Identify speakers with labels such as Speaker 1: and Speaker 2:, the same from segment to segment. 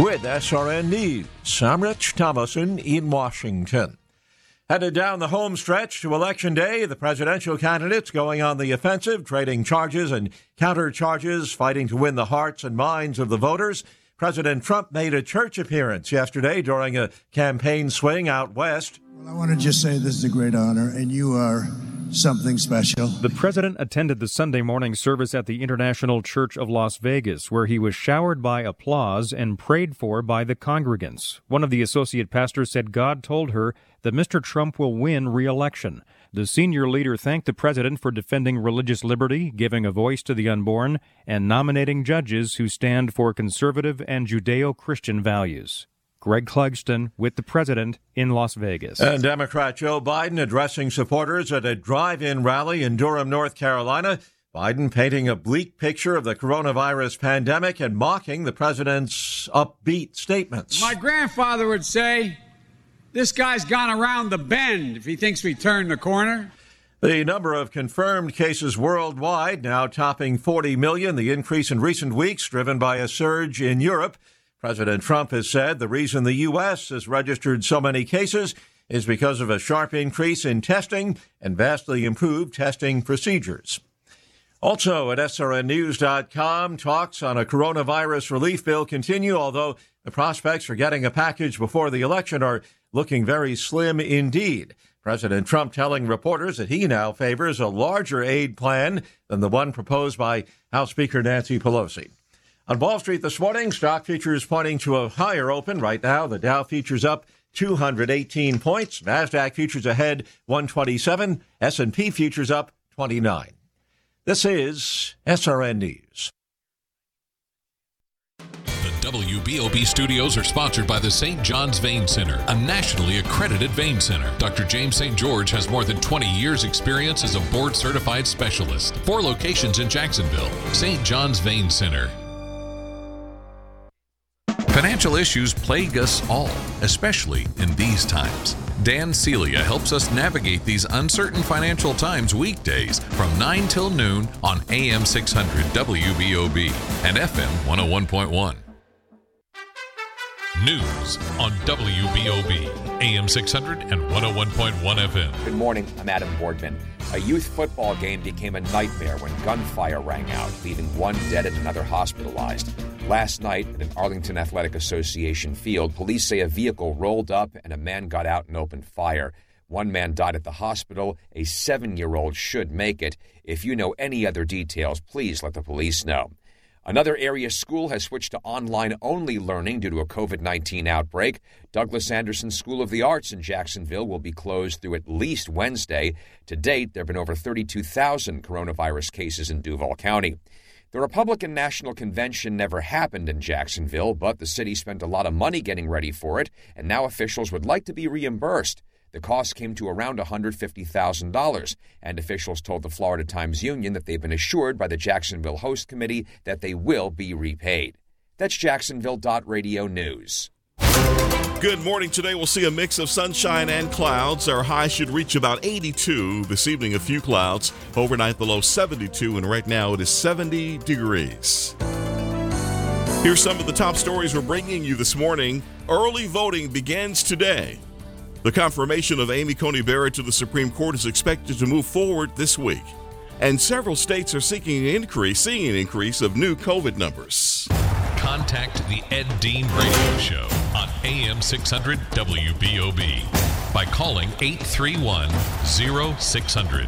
Speaker 1: with SRN News. I'm Rich Thomason in Washington. Headed down the home stretch to Election Day, the presidential candidates going on the offensive, trading charges and counter-charges, fighting to win the hearts and minds of the voters. President Trump made a church appearance yesterday during a campaign swing out west.
Speaker 2: Well, I want to just say this is a great honor, and you are something special.
Speaker 3: The president attended the Sunday morning service at the International Church of Las Vegas, where he was showered by applause and prayed for by the congregants. One of the associate pastors said God told her that Mr. Trump will win re-election. The senior leader thanked the president for defending religious liberty, giving a voice to the unborn, and nominating judges who stand for conservative and Judeo-Christian values. Greg Clugston with the president in Las Vegas.
Speaker 1: And Democrat Joe Biden addressing supporters at a drive-in rally in Durham, North Carolina. Biden painting a bleak picture of the coronavirus pandemic and mocking the president's upbeat statements.
Speaker 4: My grandfather would say, this guy's gone around the bend if he thinks we turned the corner.
Speaker 1: The number of confirmed cases worldwide now topping 40 million, the increase in recent weeks driven by a surge in Europe. President Trump has said the reason the U.S. has registered so many cases is because of a sharp increase in testing and vastly improved testing procedures. Also at srnnews.com, talks on a coronavirus relief bill continue, although the prospects for getting a package before the election are looking very slim indeed. President Trump telling reporters that he now favors a larger aid plan than the one proposed by House Speaker Nancy Pelosi. On Wall Street this morning, stock futures pointing to a higher open. Right now, the Dow futures up 218 points. NASDAQ futures ahead 127. S&P futures up 29. This is SRN News.
Speaker 5: The WBOB studios are sponsored by the St. John's Vein Center, a nationally accredited vein center. Dr. James St. George has more than 20 years' experience as a board-certified specialist. 4 locations in Jacksonville. St. John's Vein Center. Financial issues plague us all, especially in these times. Dan Celia helps us navigate these uncertain financial times weekdays from 9 till noon on AM 600 WBOB and FM 101.1. News on WBOB, AM 600 and 101.1 FM.
Speaker 6: Good morning, I'm Adam Boardman. A youth football game became a nightmare when gunfire rang out, leaving one dead and another hospitalized. Last night at an Arlington Athletic Association field, police say a vehicle rolled up and a man got out and opened fire. One man died at the hospital. A 7-year-old should make it. If you know any other details, please let the police know. Another area school has switched to online-only learning due to a COVID-19 outbreak. Douglas Anderson School of the Arts in Jacksonville will be closed through at least Wednesday. To date, there have been over 32,000 coronavirus cases in Duval County. The Republican National Convention never happened in Jacksonville, but the city spent a lot of money getting ready for it, and now officials would like to be reimbursed. The cost came to around $150,000, and officials told the Florida Times-Union that they've been assured by the Jacksonville Host Committee that they will be repaid. That's Jacksonville.radio news.
Speaker 7: Good morning. Today we'll see a mix of sunshine and clouds. Our high should reach about 82. This evening, a few clouds. Overnight, the low 72, and right now it is 70 degrees. Here's some of the top stories we're bringing you this morning. Early voting begins today. The confirmation of Amy Coney Barrett to the Supreme Court is expected to move forward this week. And several states are seeing an increase of new COVID numbers.
Speaker 5: Contact the Ed Dean Radio Show on AM 600 WBOB by calling 831-0600,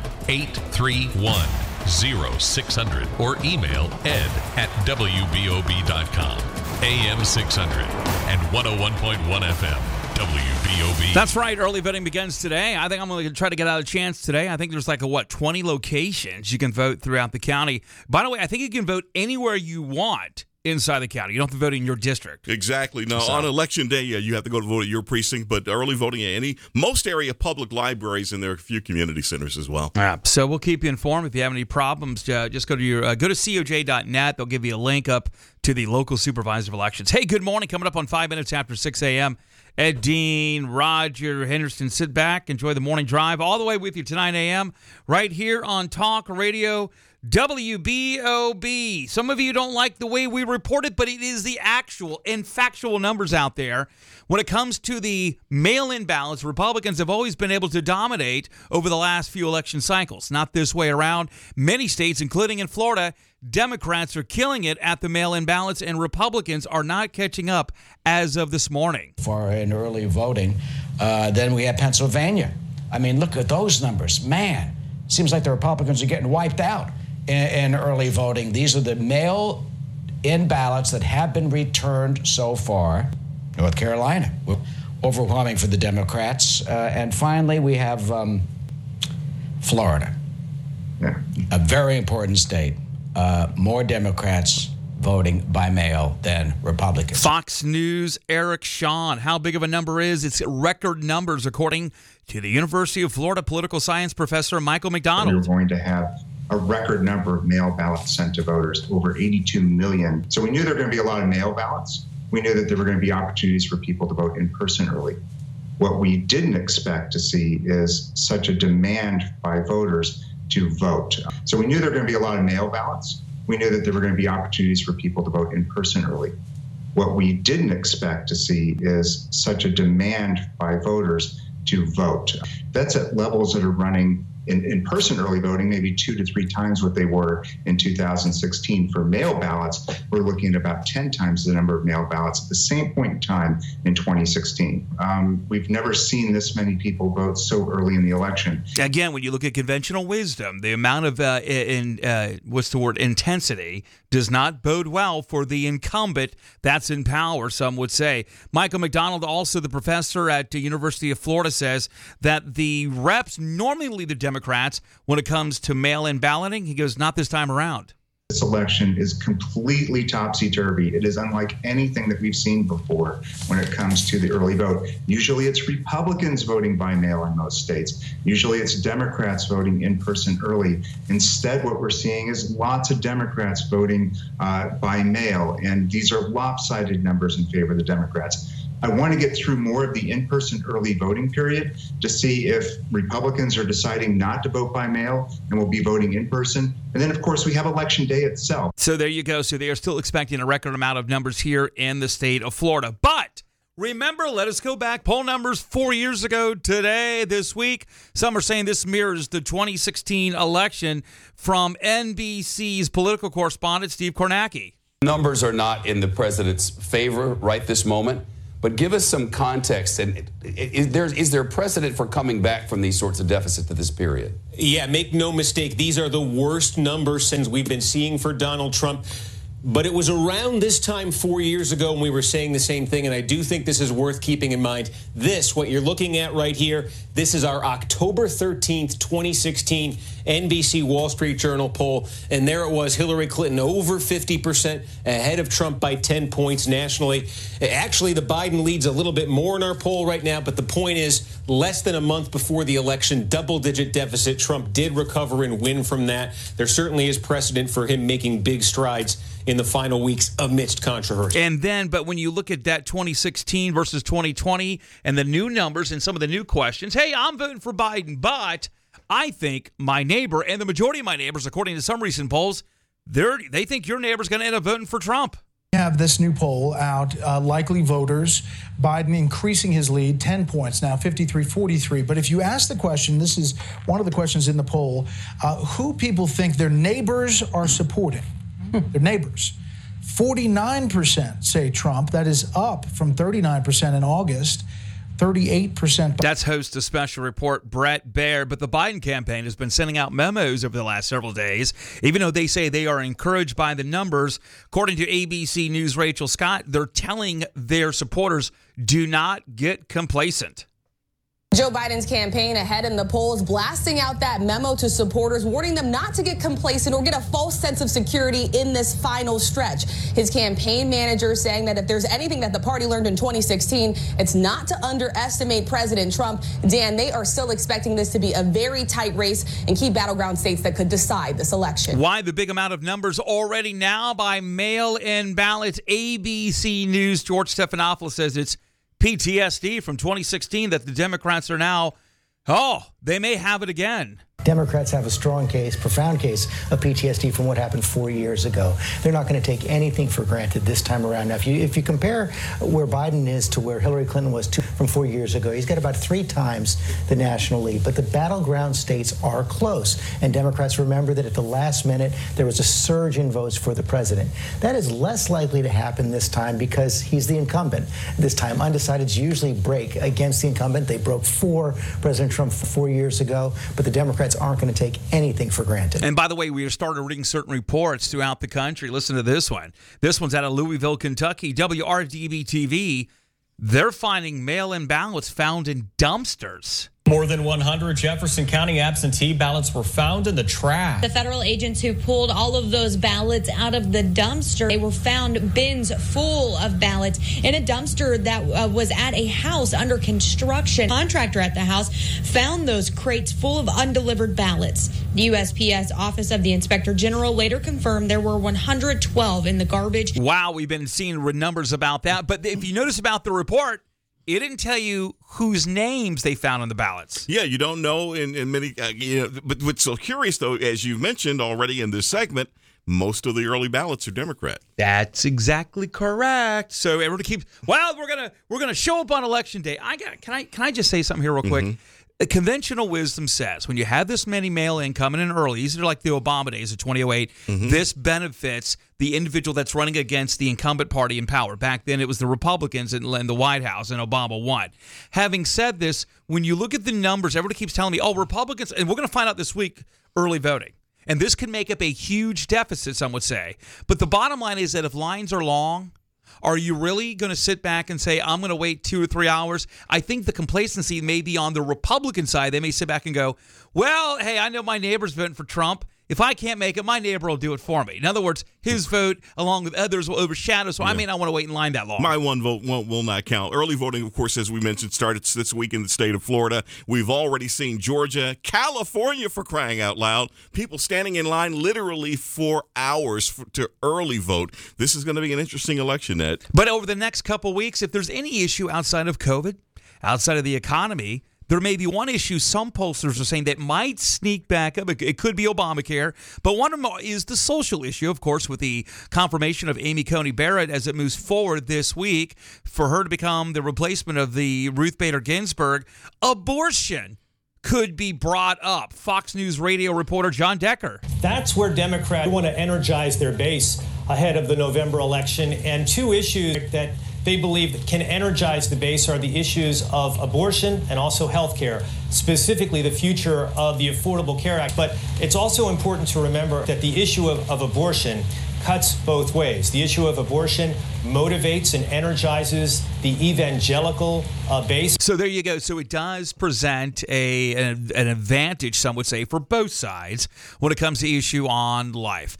Speaker 5: 831-0600, or email ed@wbob.com. AM 600 and 101.1 FM. WBOB.
Speaker 8: That's right. Early voting begins today. I think I'm going to try to get out a chance today. I think there's 20 locations you can vote throughout the county. By the way, I think you can vote anywhere you want inside the county. You don't have to vote in your district.
Speaker 7: Exactly. No, on election day, you have to go to vote at your precinct, but early voting at most area public libraries, and there are a few community centers as well.
Speaker 8: So we'll keep you informed. If you have any problems, just go to coj.net. They'll give you a link up to the local supervisor of elections. Hey, good morning. Coming up on 5 minutes after 6 a.m., Ed Dean, Roger Henderson. Sit back, enjoy the morning drive all the way with you to 9 a.m. right here on Talk Radio WBOB. Some of you don't like the way we report it, but it is the actual and factual numbers out there. When it comes to the mail-in ballots, Republicans have always been able to dominate over the last few election cycles. Not this way around. Many states, including in Florida, Democrats are killing it at the mail-in ballots, and Republicans are not catching up as of this morning.
Speaker 9: For in early voting, then we have Pennsylvania. I mean, look at those numbers. Man, seems like the Republicans are getting wiped out in early voting. These are the mail-in ballots that have been returned so far. North Carolina, overwhelming for the Democrats. And finally, we have Florida, a very important state. More Democrats voting by mail than Republicans.
Speaker 8: Fox News, Eric Shawn. How big of a number is? It's record numbers, according to the University of Florida political science professor Michael McDonald.
Speaker 10: We're going to have a record number of mail ballots sent to voters, over 82 million. So we knew there were going to be a lot of mail ballots. We knew that there were going to be opportunities for people to vote in person early. What we didn't expect to see is such a demand by voters to vote. So we knew there were going to be a lot of mail ballots. We knew that there were going to be opportunities for people to vote in person early. What we didn't expect to see is such a demand by voters to vote. That's at levels that are running in person early voting, maybe 2 to 3 times what they were in 2016. For mail ballots, we're looking at about 10 times the number of mail ballots at the same point in time in 2016. We've never seen this many people vote so early in the election.
Speaker 8: Again, when you look at conventional wisdom, the amount of intensity does not bode well for the incumbent that's in power, some would say. Michael McDonald, also the professor at the University of Florida, says that the reps normally lead the Democrats when it comes to mail-in balloting. He goes, not this time around.
Speaker 10: This election is completely topsy-turvy. It is unlike anything that we've seen before when it comes to the early vote. Usually it's Republicans voting by mail in most states. Usually it's Democrats voting in person early. Instead, what we're seeing is lots of Democrats voting by mail, and these are lopsided numbers in favor of the Democrats. I want to get through more of the in-person early voting period to see if Republicans are deciding not to vote by mail and will be voting in person. And then, of course, we have Election Day itself.
Speaker 8: So there you go. So they are still expecting a record amount of numbers here in the state of Florida. But remember, let us go back. Poll numbers 4 years ago today, this week. Some are saying this mirrors the 2016 election. From NBC's political correspondent, Steve Kornacki.
Speaker 11: Numbers are not in the president's favor right this moment. But give us some context. And is there precedent for coming back from these sorts of deficits at this period?
Speaker 12: Yeah, make no mistake. These are the worst numbers since we've been seeing for Donald Trump. But it was around this time 4 years ago when we were saying the same thing, and I do think this is worth keeping in mind. What you're looking at right here, this is our October 13th, 2016 NBC Wall Street Journal poll, and there it was, Hillary Clinton over 50% ahead of Trump by 10 points nationally. Actually, the Biden leads a little bit more in our poll right now, but the point is, less than a month before the election, double-digit deficit. Trump did recover and win from that. There certainly is precedent for him making big strides in the final weeks amidst controversy.
Speaker 8: And then, but when you look at that 2016 versus 2020 and the new numbers and some of the new questions, hey, I'm voting for Biden, but I think my neighbor and the majority of my neighbors, according to some recent polls, they think your neighbor's going to end up voting for Trump.
Speaker 13: We have this new poll out, likely voters, Biden increasing his lead 10 points, now 53-43. But if you ask the question, this is one of the questions in the poll, who people think their neighbors are supporting. Their neighbors. 49% say Trump. That is up from 39% in August. 38%.
Speaker 8: That's host of Special Report Brett Baird. But the Biden campaign has been sending out memos over the last several days, even though they say they are encouraged by the numbers. According to ABC News' Rachel Scott, they're telling their supporters, do not get complacent.
Speaker 14: Joe Biden's campaign ahead in the polls, blasting out that memo to supporters, warning them not to get complacent or get a false sense of security in this final stretch. His campaign manager saying that if there's anything that the party learned in 2016, it's not to underestimate President Trump. Dan, they are still expecting this to be a very tight race and key battleground states that could decide this election.
Speaker 8: Why the big amount of numbers already now by mail-in ballots? ABC News' George Stephanopoulos says it's PTSD from 2016 that the Democrats are now, they may have it again.
Speaker 15: Democrats have a strong case, profound case of PTSD from what happened 4 years ago. They're not going to take anything for granted this time around. Now, if you compare where Biden is to where Hillary Clinton was from 4 years ago, he's got about 3 times the national lead. But the battleground states are close. And Democrats remember that at the last minute, there was a surge in votes for the president. That is less likely to happen this time because he's the incumbent. This time, undecideds usually break against the incumbent. They broke for President Trump 4 years ago. But the Democrats aren't going to take anything for granted.
Speaker 8: And by the way, we started reading certain reports throughout the country. Listen to this one. This one's out of Louisville, Kentucky. WRDB-TV. They're finding mail-in ballots found in dumpsters.
Speaker 16: More than 100 Jefferson County absentee ballots were found in the trash.
Speaker 17: The federal agents who pulled all of those ballots out of the dumpster, they were found bins full of ballots in a dumpster that was at a house under construction. Contractor at the house found those crates full of undelivered ballots. The USPS Office of the Inspector General later confirmed there were 112 in the garbage.
Speaker 8: Wow, we've been seeing numbers about that. But if you notice about the report, it didn't tell you whose names they found on the ballots.
Speaker 7: Yeah, you don't know in many. But what's so curious, though, as you mentioned already in this segment, most of the early ballots are Democrat.
Speaker 8: That's exactly correct. So everybody keeps. Well, we're gonna show up on election day. Can I just say something here real quick? Mm-hmm. Conventional wisdom says when you have this many mail-in coming in early, these are like the Obama days of 2008, this benefits the individual that's running against the incumbent party in power. Back then, it was the Republicans in the White House, and Obama won. Having said this, when you look at the numbers, everybody keeps telling me, Republicans, and we're going to find out this week, early voting. And this can make up a huge deficit, some would say. But the bottom line is that if lines are long, are you really going to sit back and say, I'm going to wait 2 or 3 hours? I think the complacency may be on the Republican side. They may sit back and go, well, hey, I know my neighbor's voting for Trump. If I can't make it, my neighbor will do it for me. In other words, his vote, along with others, will overshadow, so I may not want to wait in line that long.
Speaker 7: My one vote will not count. Early voting, of course, as we mentioned, started this week in the state of Florida. We've already seen Georgia, California, for crying out loud. People standing in line literally for hours to early vote. This is going to be an interesting election, Ed.
Speaker 8: But over the next couple weeks, if there's any issue outside of COVID, outside of the economy, there may be one issue some pollsters are saying that might sneak back up. It could be Obamacare, but one of them is the social issue, of course, with the confirmation of Amy Coney Barrett as it moves forward this week for her to become the replacement of the Ruth Bader Ginsburg. Abortion could be brought up. Fox News radio reporter John Decker.
Speaker 16: That's where Democrats want to energize their base ahead of the November election. And 2 issues that they believe can energize the base are the issues of abortion and also health care, specifically the future of the Affordable Care Act. But it's also important to remember that the issue of abortion cuts both ways. The issue of abortion motivates and energizes the evangelical base.
Speaker 8: So there you go. So it does present an advantage, some would say, for both sides when it comes to issue on life.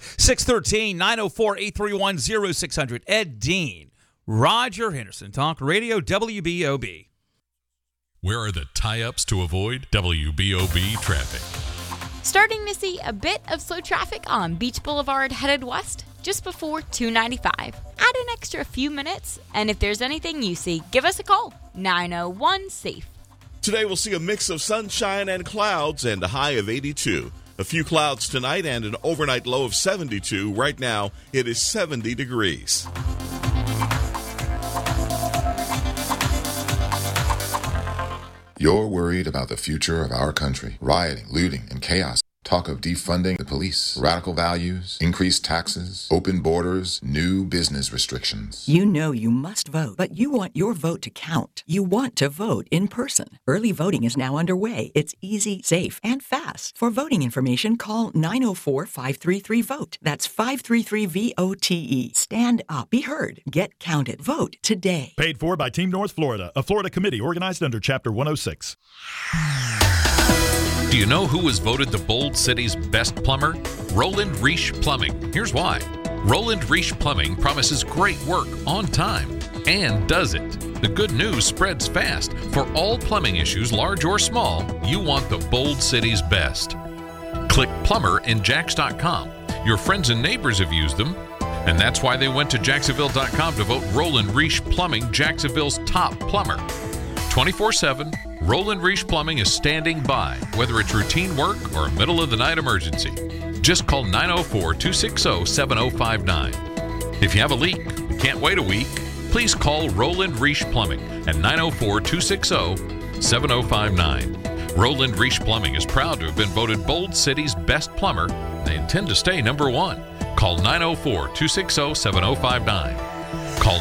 Speaker 8: 613-904-831-0600. Ed Dean, Roger Henderson, Talk Radio, WBOB.
Speaker 5: Where are the tie-ups to avoid WBOB traffic?
Speaker 18: Starting to see a bit of slow traffic on Beach Boulevard headed west just before 295. Add an extra few minutes, and if there's anything you see, give us a call. 901-SAFE.
Speaker 7: Today we'll see a mix of sunshine and clouds and a high of 82. A few clouds tonight and an overnight low of 72. Right now it is 70 degrees.
Speaker 19: You're worried about the future of our country. Rioting, looting, and chaos. Talk of defunding the police, radical values, increased taxes, open borders, new business restrictions.
Speaker 20: You know you must vote, but you want your vote to count. You want to vote in person. Early voting is now underway. It's easy, safe, and fast. For voting information, call 904-533-VOTE. That's 533-VOTE. Stand up. Be heard. Get counted. Vote today.
Speaker 21: Paid for by Team North Florida, a Florida committee organized under Chapter 106.
Speaker 5: Do you know who was voted the Bold City's best plumber? Roland Reisch Plumbing. Here's why. Roland Reisch Plumbing promises great work on time and does it. The good news spreads fast. For all plumbing issues, large or small, you want the Bold City's best. Click plumber in Jax.com. Your friends and neighbors have used them, and that's why they went to Jacksonville.com to vote Roland Reisch Plumbing Jacksonville's top plumber. 24/7, Roland Reich Plumbing is standing by, whether it's routine work or a middle-of-the-night emergency. Just call 904-260-7059. If you have a leak, can't wait a week, please call Roland Reich Plumbing at 904-260-7059. Roland Reich Plumbing is proud to have been voted Bold City's best plumber. They intend to stay number one. Call 904-260-7059. Call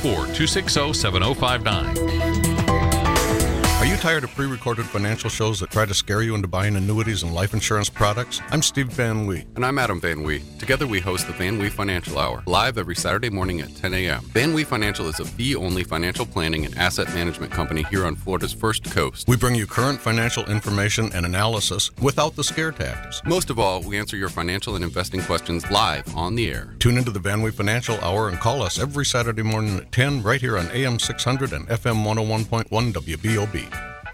Speaker 5: 904-260-7059.
Speaker 2: Are you tired of pre-recorded financial shows that try to scare you into buying annuities and life insurance products? I'm Steve Van Wee.
Speaker 22: And I'm Adam Van Wee. Together we host the Van Wee Financial Hour, live every Saturday morning at 10 a.m. Van Wee Financial is a fee-only financial planning and asset management company here on Florida's First Coast.
Speaker 2: We bring you current financial information and analysis without the scare tactics.
Speaker 22: Most of all, we answer your financial and investing questions live on the air.
Speaker 2: Tune into the Van Wee Financial Hour and call us every Saturday morning at 10 right here on AM 600 and FM 101.1 WBOB.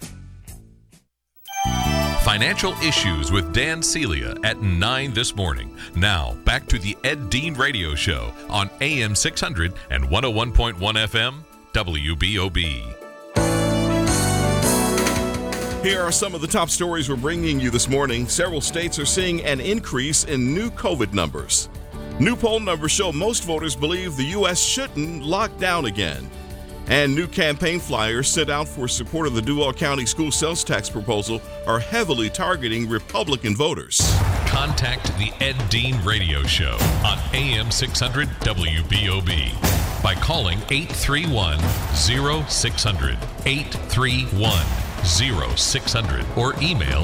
Speaker 5: Financial Issues with Dan Celia at 9 this morning. Now, back to the Ed Dean Radio Show on AM 600 and 101.1 FM, WBOB.
Speaker 7: Here are some of the top stories we're bringing you this morning. Several states are seeing an increase in new COVID numbers. New poll numbers show most voters believe the U.S. shouldn't lock down again. And new campaign flyers sent out for support of the Duval County school sales tax proposal are heavily targeting Republican voters.
Speaker 5: Contact the Ed Dean Radio Show on AM 600 WBOB by calling 831-0600, 831-0600, or email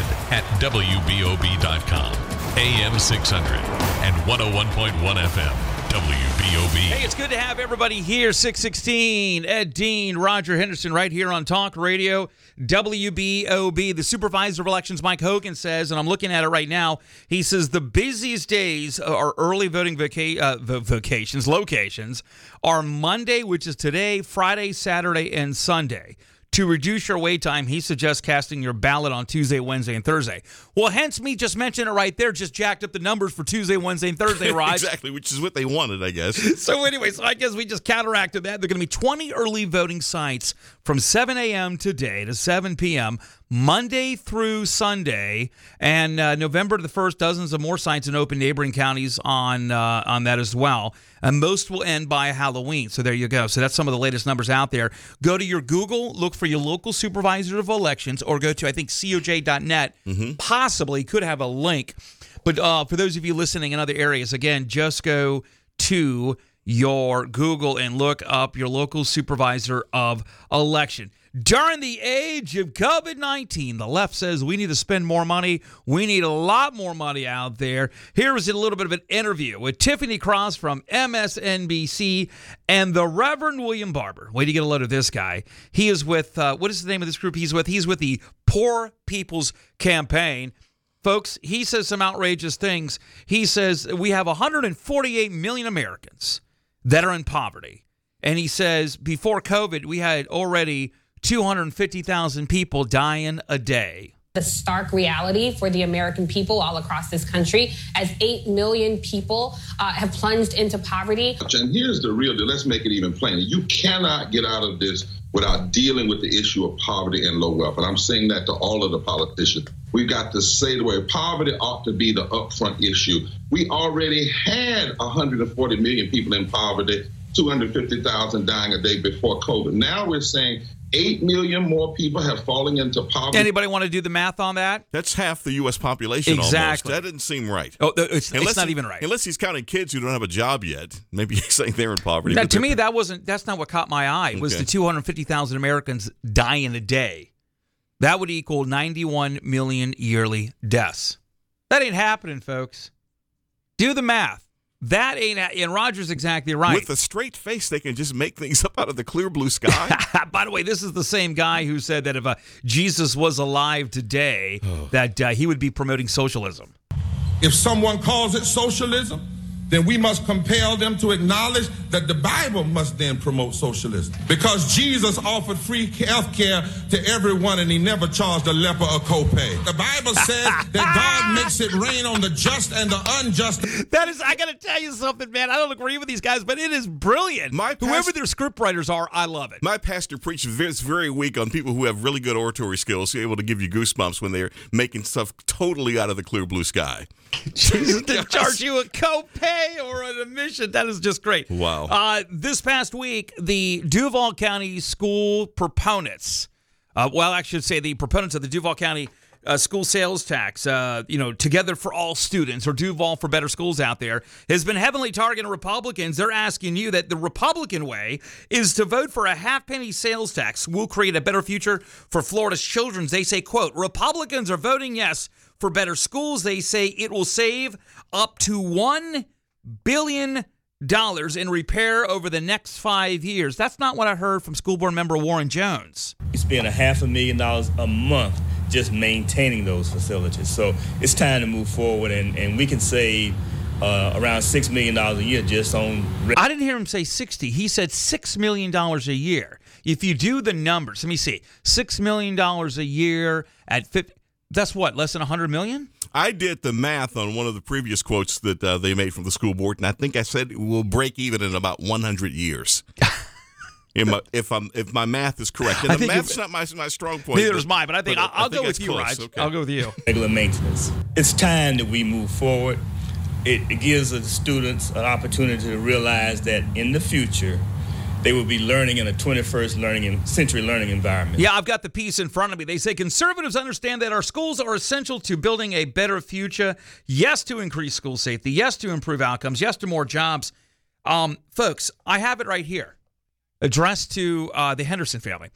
Speaker 5: ed@wbob.com. AM 600 and 101.1 FM. WBOB.
Speaker 8: Hey, it's good to have everybody here. 616, Ed Dean, Roger Henderson, right here on Talk Radio, WBOB. The Supervisor of Elections, Mike Hogan, says, and I'm looking at it right now, he says the busiest days are early voting locations are Monday, which is today, Friday, Saturday, and Sunday. To reduce your wait time, he suggests casting your ballot on Tuesday, Wednesday, and Thursday. Well, hence me just mentioning it right there, just jacked up the numbers for Tuesday, Wednesday, and Thursday, Raj.
Speaker 7: Exactly, which is what they wanted, I guess.
Speaker 8: So anyway, I guess we just counteracted that. There are going to be 20 early voting sites from 7 a.m. today to 7 p.m., Monday through Sunday, and November the 1st, dozens of more sites in open neighboring counties on that as well. And most will end by Halloween. So there you go. So that's some of the latest numbers out there. Go to your Google, look for your local supervisor of elections, or go to, I think, coj.net. Possibly could have a link. But for those of you listening in other areas, again, just go to your Google and look up your local supervisor of election. During the age of COVID-19, the left says we need to spend more money. We need a lot more money out there. Here is a little bit of an interview with Tiffany Cross from MSNBC and the Reverend William Barber. Wait to get a load of this guy. He is with, what is the name of this group he's with? He's with the Poor People's Campaign. Folks, he says some outrageous things. He says we have 148 million Americans that are in poverty. And he says before COVID, we had already 250,000 people dying a day.
Speaker 23: The stark reality for the American people all across this country, as 8 million people have plunged into poverty.
Speaker 24: And here's the real deal. Let's make it even plainer. You cannot get out of this without dealing with the issue of poverty and low wealth. And I'm saying that to all of the politicians. We've got to say the way poverty ought to be the upfront issue. We already had 140 million people in poverty, 250,000 dying a day before COVID. Now we're saying 8 million more people have fallen into poverty.
Speaker 8: Anybody want to do the math on that?
Speaker 7: That's half the U.S. population
Speaker 8: exactly.
Speaker 7: Almost. That doesn't seem right.
Speaker 8: Oh, it's not even right.
Speaker 7: Unless he's counting kids who don't have a job yet. Maybe he's saying they're in poverty.
Speaker 8: Now, to me, that's not what caught my eye. It was the 250,000 Americans dying a day. That would equal 91 million yearly deaths. That ain't happening, folks. Do the math. That ain't, and Roger's exactly right.
Speaker 7: With a straight face, they can just make things up out of the clear blue sky.
Speaker 8: By the way, this is the same guy who said that if Jesus was alive today, that he would be promoting socialism.
Speaker 25: If someone calls it socialism,
Speaker 1: then we must compel them to acknowledge that the Bible must then promote socialism. Because Jesus offered free health care to everyone and he never charged a leper a copay. The Bible says that God makes it rain on the just and the unjust.
Speaker 8: That is, I got to tell you something, man. I don't agree with these guys, but it is brilliant. Whoever their script writers are, I love it.
Speaker 7: My pastor preaches very weak on people who have really good oratory skills, able to give you goosebumps when they're making stuff totally out of the clear blue sky.
Speaker 8: Jesus didn't charge you a copay or an admission. That is just great.
Speaker 7: Wow.
Speaker 8: This past week, the Duval County school proponents, I should say the proponents of the Duval County school sales tax, Together for All Students, or Duval for Better Schools out there, has been heavily targeting Republicans. They're asking you that the Republican way is to vote for a half-penny sales tax. We'll create a better future for Florida's children. They say, quote, Republicans are voting yes for better schools. They say it will save up to $1 billion in repair over the next 5 years. That's not what I heard from school board member Warren Jones.
Speaker 3: We spend $500,000 a month just maintaining those facilities. So it's time to move forward, and we can save around $6 million a year just on...
Speaker 8: I didn't hear him say 60. He said $6 million a year. If you do the numbers, let me see. $6 million a year at 50... That's what, less than $100 million?
Speaker 7: I did the math on one of the previous quotes that they made from the school board, and I think I said it will break even in about 100 years. If my math is correct. And the math's not my strong point.
Speaker 8: Neither is mine, but I think I'll go with you, Raj. Okay. I'll go with you.
Speaker 3: Regular maintenance. It's time that we move forward. It gives the students an opportunity to realize that in the future, they will be learning in a 21st century learning environment.
Speaker 8: Yeah, I've got the piece in front of me. They say conservatives understand that our schools are essential to building a better future. Yes, to increase school safety. Yes, to improve outcomes. Yes, to more jobs. Folks, I have it right here. Addressed to the Henderson family.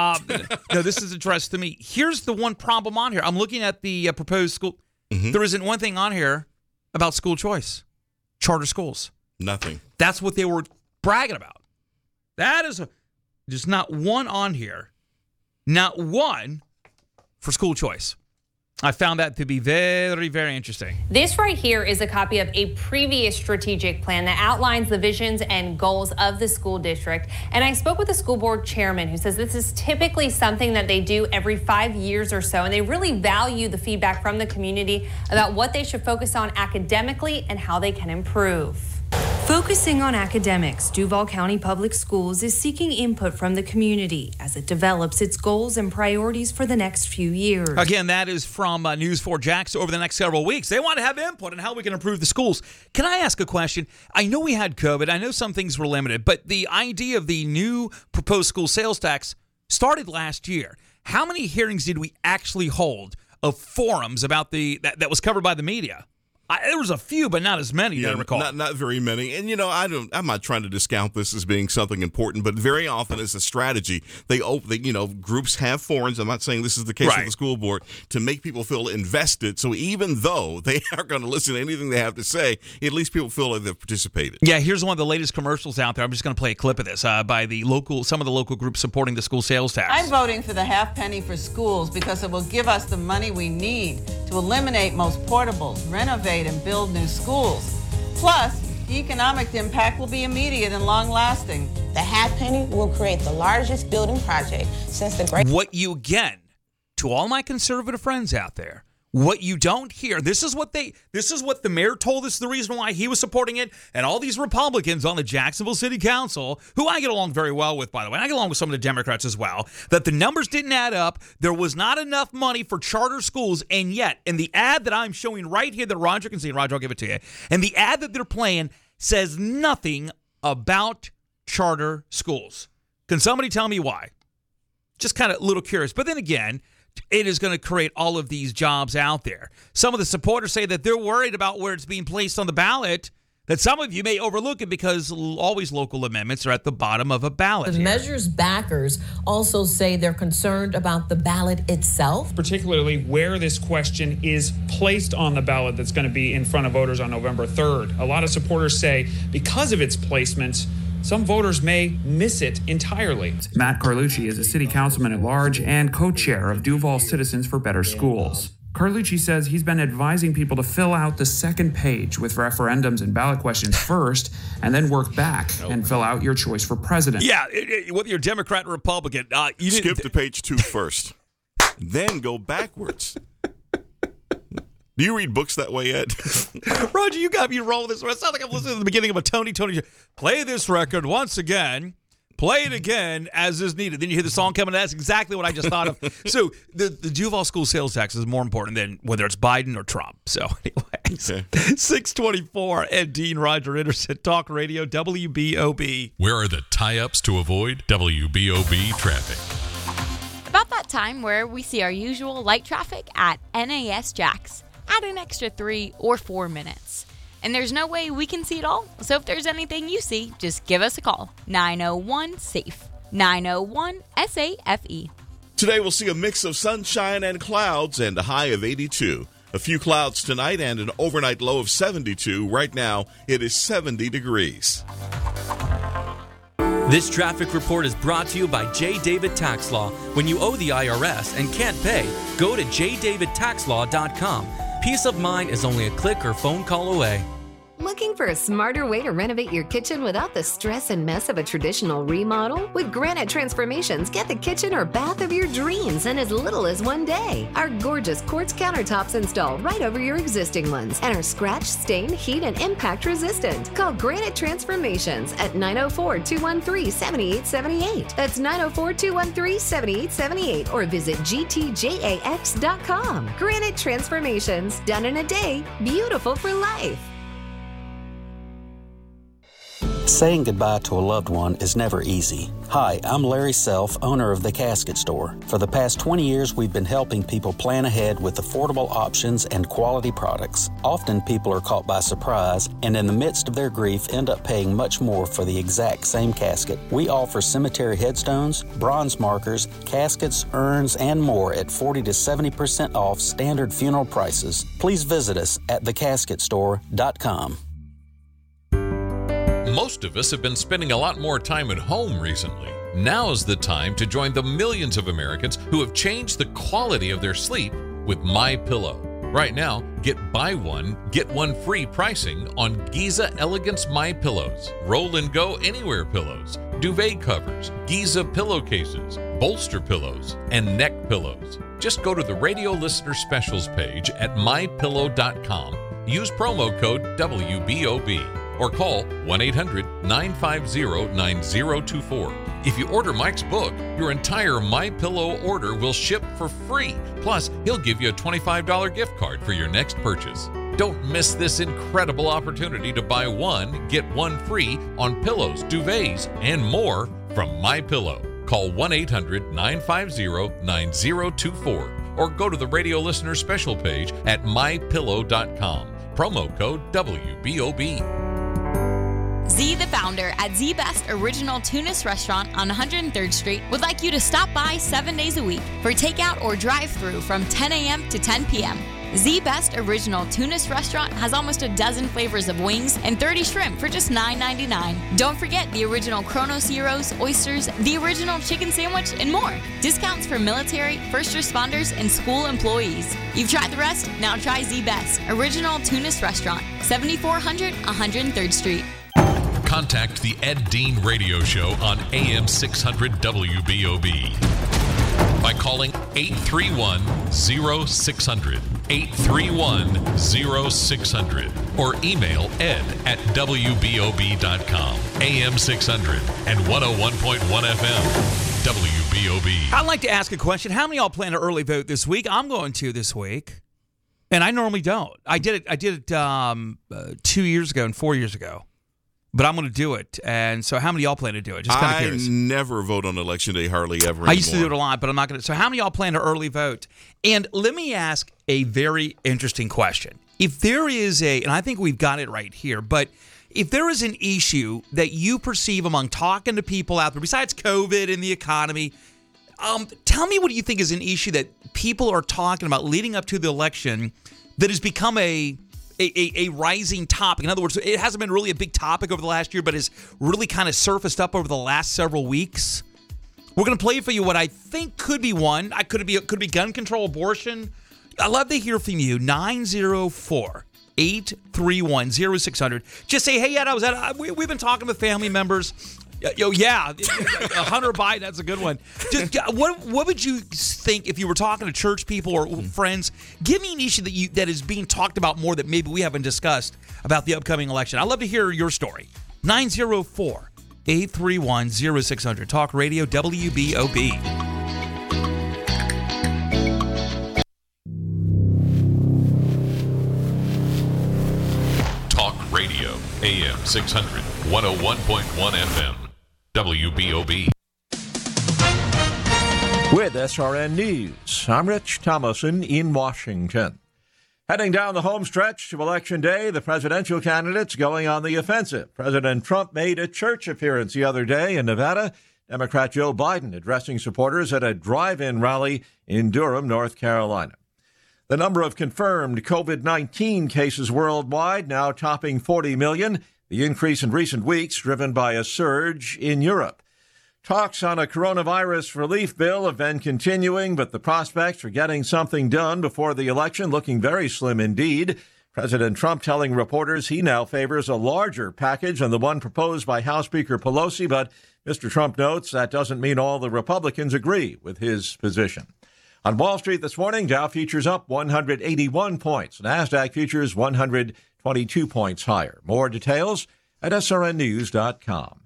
Speaker 8: No, this is addressed to me. Here's the one problem on here. I'm looking at the proposed school. Mm-hmm. There isn't one thing on here about school choice. Charter schools.
Speaker 7: Nothing.
Speaker 8: That's what they were bragging about. That is just not one on here. Not one for school choice. I found that to be very, very interesting.
Speaker 4: This right here is a copy of a previous strategic plan that outlines the visions and goals of the school district. And I spoke with the school board chairman who says this is typically something that they do every 5 years or so. And they really value the feedback from the community about what they should focus on academically and how they can improve. Focusing on academics, Duval County Public Schools is seeking input from the community as it develops its goals and priorities for the next few years.
Speaker 8: Again, that is from News4 Jax over the next several weeks. They want to have input on how we can improve the schools. Can I ask a question? I know we had COVID. I know some things were limited, but the idea of the new proposed school sales tax started last year. How many hearings did we actually hold of forums about that was covered by the media? There was a few, but not as many, I recall.
Speaker 7: Not very many. And, I'm not trying to discount this as being something important, but very often it's a strategy. Groups have forums. I'm not saying this is the case with the school board, to make people feel invested. So even though they aren't going to listen to anything they have to say, at least people feel like they've participated.
Speaker 8: Yeah, here's one of the latest commercials out there. I'm just going to play a clip of this by some of the local groups supporting the school sales tax.
Speaker 6: I'm voting for the half penny for schools because it will give us the money we need to eliminate most portables, renovate and build new schools. Plus, the economic impact will be immediate and long-lasting.
Speaker 25: The half penny will create the largest building project since the Great...
Speaker 8: What you, again, to all my conservative friends out there, what you don't hear, this is what the mayor told us the reason why he was supporting it, and all these Republicans on the Jacksonville City Council, who I get along very well with, by the way, and I get along with some of the Democrats as well, that the numbers didn't add up, there was not enough money for charter schools, and yet, in the ad that I'm showing right here that Roger can see, and Roger, I'll give it to you, and the ad that they're playing says nothing about charter schools. Can somebody tell me why? Just kind of a little curious. But then again, it is going to create all of these jobs out there. Some of the supporters say that they're worried about where it's being placed on the ballot, that some of you may overlook it because always local amendments are at the bottom of a ballot.
Speaker 26: The measure's backers also say they're concerned about the ballot itself.
Speaker 27: Particularly where this question is placed on the ballot that's going to be in front of voters on November 3rd. A lot of supporters say because of its placement, some voters may miss it entirely.
Speaker 28: Matt Carlucci is a city councilman at large and co-chair of Duval Citizens for Better Schools.
Speaker 27: Carlucci says he's been advising people to fill out the second page with referendums and ballot questions first, and then work back and fill out your choice for president.
Speaker 8: Yeah, whether you're Democrat or Republican, you
Speaker 7: skip to page 2 first, then go backwards. Do you read books that way, Ed?
Speaker 8: Roger, you got me rolling this. It sounds like I'm listening to the beginning of a Tony. Play this record once again. Play it again as is needed. Then you hear the song coming. That's exactly what I just thought of. So the Duval school sales tax is more important than whether it's Biden or Trump. So anyways, 624 Ed Dean, Roger Anderson, Talk Radio, WBOB.
Speaker 5: Where are the tie-ups to avoid WBOB traffic?
Speaker 18: About that time where we see our usual light traffic at NAS Jax. Add an extra 3 or 4 minutes. And there's no way we can see it all, so if there's anything you see, just give us a call. 901-SAFE. 901-SAFE.
Speaker 7: Today we'll see a mix of sunshine and clouds and a high of 82. A few clouds tonight and an overnight low of 72. Right now, it is 70 degrees.
Speaker 9: This traffic report is brought to you by J. David Tax Law. When you owe the IRS and can't pay, go to jdavidtaxlaw.com. Peace of mind is only a click or phone call away.
Speaker 10: Looking for a smarter way to renovate your kitchen without the stress and mess of a traditional remodel? With Granite Transformations, get the kitchen or bath of your dreams in as little as 1 day. Our gorgeous quartz countertops install right over your existing ones and are scratch, stain, heat, and impact resistant. Call Granite Transformations at 904-213-7878. That's 904-213-7878 or visit gtjax.com. Granite Transformations, done in a day, beautiful for life.
Speaker 11: Saying goodbye to a loved one is never easy. Hi, I'm Larry Self, owner of The Casket Store. For the past 20 years, we've been helping people plan ahead with affordable options and quality products. Often people are caught by surprise and in the midst of their grief end up paying much more for the exact same casket. We offer cemetery headstones, bronze markers, caskets, urns, and more at 40 to 70% off standard funeral prices. Please visit us at thecasketstore.com.
Speaker 5: Most of us have been spending a lot more time at home recently. Now is the time to join the millions of Americans who have changed the quality of their sleep with MyPillow. Right now, get buy one, get one free pricing on Giza Elegance MyPillows, Roll and Go Anywhere pillows, duvet covers, Giza pillowcases, bolster pillows, and neck pillows. Just go to the radio listener specials page at mypillow.com. Use promo code WBOB. Or call 1-800-950-9024. If you order Mike's book, your entire MyPillow order will ship for free. Plus, he'll give you a $25 gift card for your next purchase. Don't miss this incredible opportunity to buy one, get one free on pillows, duvets, and more from MyPillow. Call 1-800-950-9024 or go to the radio listener special page at mypillow.com. Promo code WBOB.
Speaker 18: Z, the founder at Z Best Original Tunis Restaurant on 103rd Street, would like you to stop by 7 days a week for takeout or drive-through from 10 a.m. to 10 p.m. Z Best Original Tunis Restaurant has almost a dozen flavors of wings and 30 shrimp for just $9.99. Don't forget the original Kronos gyros, oysters, the original chicken sandwich, and more. Discounts for military, first responders, and school employees. You've tried the rest, now try Z Best Original Tunis Restaurant, 7400 103rd Street.
Speaker 5: Contact the Ed Dean Radio Show on AM 600 WBOB by calling 831-0600, 831-0600, or email ed@wbob.com. AM 600 and 101.1 FM, WBOB.
Speaker 8: I'd like to ask a question. How many of y'all plan to early vote this week? I'm going to this week, and I normally don't. I did it 2 years ago and 4 years ago. But I'm going to do it. And so how many of y'all plan to do it? Just kind of curious.
Speaker 7: I never vote on Election Day, hardly ever anymore.
Speaker 8: I used to do it a lot, but I'm not going to. So how many of y'all plan to early vote? And let me ask a very interesting question. If there is and I think we've got it right here, but if there is an issue that you perceive among talking to people out there, besides COVID and the economy, tell me what you think is an issue that people are talking about leading up to the election that has become a rising topic. In other words, it hasn't been really a big topic over the last year, but has really kind of surfaced up over the last several weeks. We're going to play for you what I think could be one. Could be gun control, abortion. I love to hear from you. 904-831-0600. Just say, hey, Ed, we've been talking with family members. Hunter Biden, that's a good one. Just, what would you think if you were talking to church people or friends? Give me an issue that is being talked about more that maybe we haven't discussed about the upcoming election. I'd love to hear your story. 904-831-0600. Talk Radio WBOB.
Speaker 5: Talk Radio AM 600, 101.1 FM. WBOB.
Speaker 12: With SRN News, I'm Rich Thomason in Washington. Heading down the home stretch to Election Day, the presidential candidates going on the offensive. President Trump made a church appearance the other day in Nevada. Democrat Joe Biden addressing supporters at a drive-in rally in Durham, North Carolina. The number of confirmed COVID-19 cases worldwide now topping 40 million. The increase in recent weeks driven by a surge in Europe. Talks on a coronavirus relief bill have been continuing, but the prospects for getting something done before the election looking very slim indeed. President Trump telling reporters he now favors a larger package than the one proposed by House Speaker Pelosi, but Mr. Trump notes that doesn't mean all the Republicans agree with his position. On Wall Street this morning, Dow futures up 181 points. NASDAQ futures 122 points higher. More details at srnnews.com.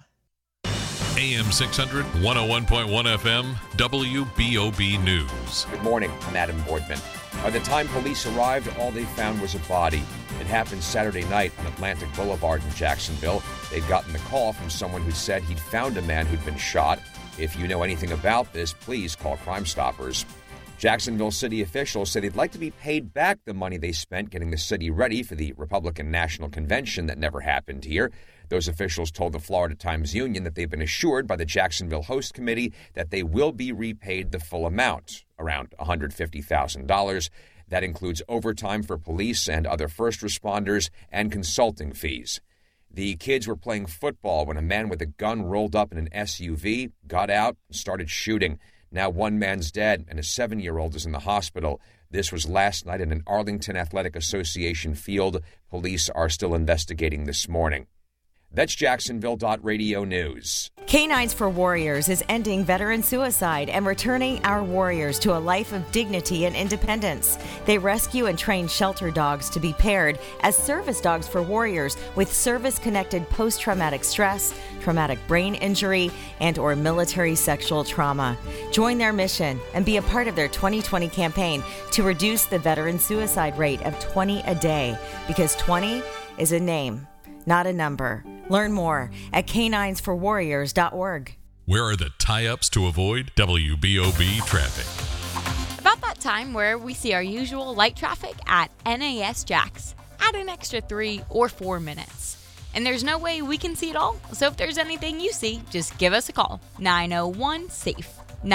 Speaker 5: AM 600, 101.1 FM, WBOB News.
Speaker 13: Good morning. I'm Adam Boardman. By the time police arrived, all they found was a body. It happened Saturday night on Atlantic Boulevard in Jacksonville. They'd gotten the call from someone who said he'd found a man who'd been shot. If you know anything about this, please call Crime Stoppers. Jacksonville city officials say they'd like to be paid back the money they spent getting the city ready for the Republican National Convention that never happened here. Those officials told the Florida Times-Union that they've been assured by the Jacksonville Host Committee that they will be repaid the full amount, around $150,000. That includes overtime for police and other first responders and consulting fees. The kids were playing football when a man with a gun rolled up in an SUV, got out, and started shooting. Now one man's dead and a 7-year-old is in the hospital. This was last night in an Arlington Athletic Association field. Police are still investigating this morning. That's Jacksonville.radio news.
Speaker 14: Canines for Warriors is ending veteran suicide and returning our warriors to a life of dignity and independence. They rescue and train shelter dogs to be paired as service dogs for warriors with service-connected post-traumatic stress, traumatic brain injury, and or military sexual trauma. Join their mission and be a part of their 2020 campaign to reduce the veteran suicide rate of 20 a day, because 20 is a name, not a number. Learn more at caninesforwarriors.org.
Speaker 5: Where are the tie-ups to avoid WBOB traffic?
Speaker 18: About that time where we see our usual light traffic at NAS Jax. Add an extra 3 or 4 minutes. And there's no way we can see it all, so if there's anything you see, just give us a call. 901-SAFE.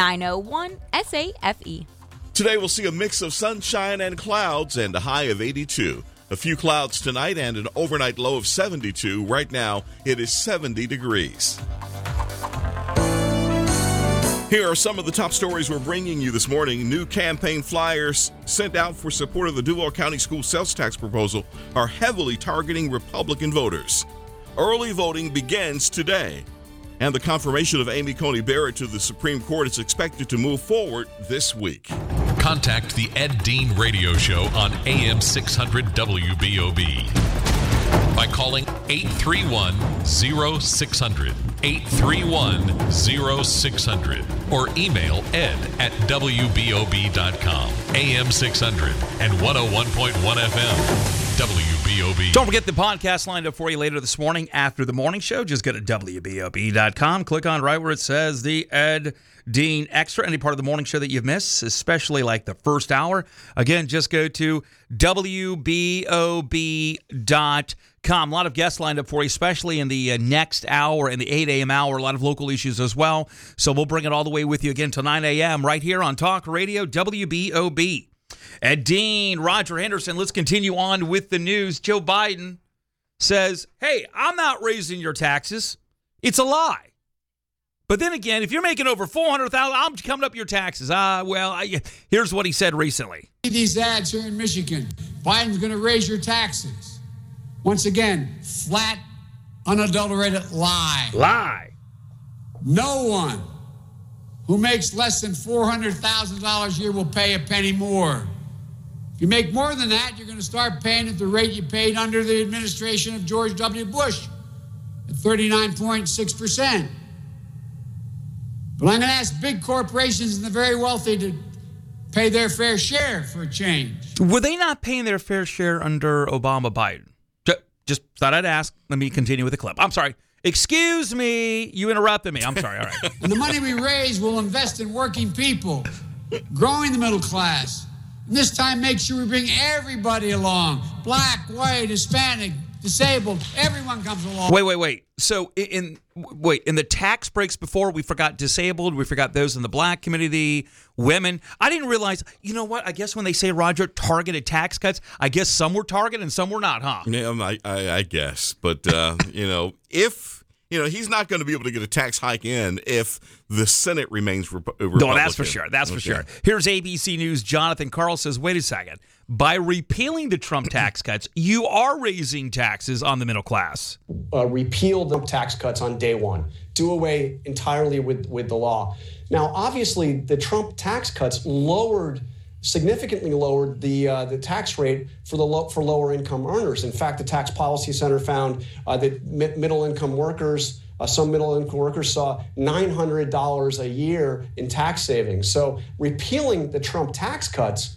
Speaker 18: 901-SAFE.
Speaker 7: Today we'll see a mix of sunshine and clouds and a high of 82. A few clouds tonight and an overnight low of 72. Right now, it is 70 degrees. Here are some of the top stories we're bringing you this morning. New campaign flyers sent out for support of the Duval County School sales tax proposal are heavily targeting Republican voters. Early voting begins today, and the confirmation of Amy Coney Barrett to the Supreme Court is expected to move forward this week.
Speaker 5: Contact the Ed Dean Radio Show on AM 600 WBOB by calling 831-0600, 831-0600, or email ed@wbob.com. AM 600 and 101.1 FM. WBOB.
Speaker 8: Don't forget the podcast lined up for you later this morning after the morning show. Just go to WBOB.com. Click on right where it says the Ed Dean Extra. Any part of the morning show that you've missed, especially like the first hour. Again, just go to WBOB.com. A lot of guests lined up for you, especially in the next hour and the 8 a.m. hour. A lot of local issues as well. So we'll bring it all the way with you again till 9 a.m. right here on Talk Radio WBOB. Ed Dean, Roger Henderson, let's continue on with the news. Joe Biden says, hey, I'm not raising your taxes. It's a lie. But then again, if you're making over $400,000, I'm coming up your taxes. Here's what he said recently.
Speaker 15: These ads here in Michigan. Biden's going to raise your taxes. Once again, flat, unadulterated lie.
Speaker 8: Lie.
Speaker 15: No one who makes less than $400,000 a year will pay a penny more. If you make more than that, you're going to start paying at the rate you paid under the administration of George W. Bush at 39.6%. But I'm going to ask big corporations and the very wealthy to pay their fair share for a change.
Speaker 8: Were they not paying their fair share under Obama Biden? Just thought I'd ask. Let me continue with the clip. I'm sorry. Excuse me. You interrupted me. I'm sorry. All right.
Speaker 15: And the money we raise will invest in working people, growing the middle class. And this time, make sure we bring everybody along. Black, white, Hispanic, disabled. Everyone comes along.
Speaker 8: Wait. So in the tax breaks before, we forgot disabled. We forgot those in the black community, women. I didn't realize, you know what? I guess when they say, Roger, targeted tax cuts, I guess some were targeted and some were not, huh?
Speaker 7: Yeah, I guess. But, if... he's not going to be able to get a tax hike in if the Senate remains Republican.
Speaker 8: No, that's for sure. That's for sure. Here's ABC News. Jonathan Karl says, wait a second. By repealing the Trump tax cuts, you are raising taxes on the middle class.
Speaker 16: Repeal the tax cuts on day one. Do away entirely with the law. Now, obviously, the Trump tax cuts significantly lowered the tax rate for lower income earners. In fact, the Tax Policy Center found that middle income workers, some middle income workers saw $900 a year in tax savings. So repealing the Trump tax cuts,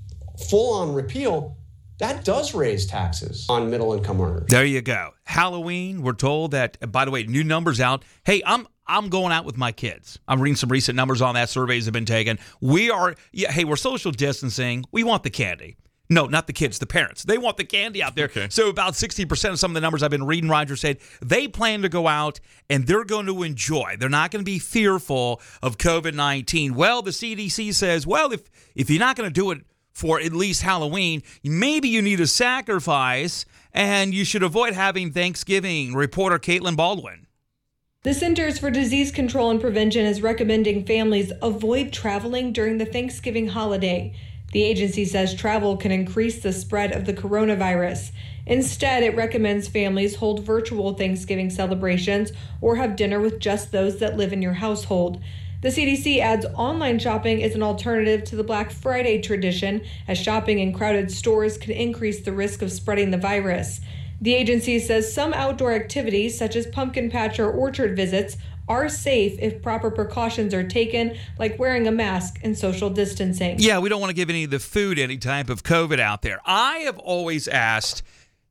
Speaker 16: full on repeal, that does raise taxes on middle income earners.
Speaker 8: There you go. Halloween, we're told that, by the way, new numbers out. Hey, I'm going out with my kids. I'm reading some recent numbers on that. Surveys have been taken. We're social distancing. We want the candy. No, not the kids, the parents. They want the candy out there. Okay. So about 60% of some of the numbers I've been reading, Roger said, they plan to go out and they're going to enjoy. They're not going to be fearful of COVID-19. Well, the CDC says, well, if you're not going to do it for at least Halloween, maybe you need a sacrifice and you should avoid having Thanksgiving. Reporter Caitlin Baldwin.
Speaker 17: The Centers for Disease Control and Prevention is recommending families avoid traveling during the Thanksgiving holiday. The agency says travel can increase the spread of the coronavirus. Instead, it recommends families hold virtual Thanksgiving celebrations or have dinner with just those that live in your household. The CDC adds online shopping is an alternative to the Black Friday tradition, as shopping in crowded stores can increase the risk of spreading the virus. The agency says some outdoor activities, such as pumpkin patch or orchard visits, are safe if proper precautions are taken, like wearing a mask and social distancing.
Speaker 8: Yeah, we don't want to give any of the food any type of COVID out there. I have always asked,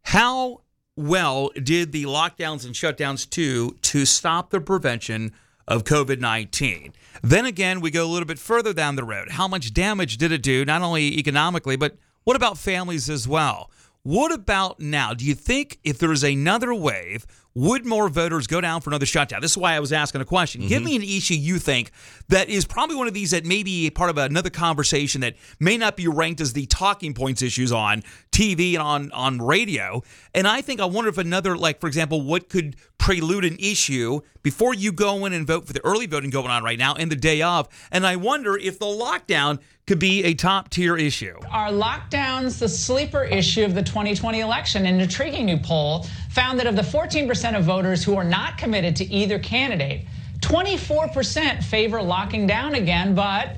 Speaker 8: how well did the lockdowns and shutdowns to stop the prevention of COVID-19? Then again, we go a little bit further down the road. How much damage did it do, not only economically, but what about families as well? What about now? Do you think if there is another wave, would more voters go down for another shutdown? This is why I was asking a question. Give me an issue you think that is probably one of these that may be a part of another conversation that may not be ranked as the talking points issues on TV and on radio. And I wonder if another, like, for example, what could prelude an issue before you go in and vote for the early voting going on right now and the day of. And I wonder if the lockdown could be a top-tier issue.
Speaker 19: Are lockdowns the sleeper issue of the 2020 election? An intriguing new poll found that of the 14% of voters who are not committed to either candidate, 24% favor locking down again, but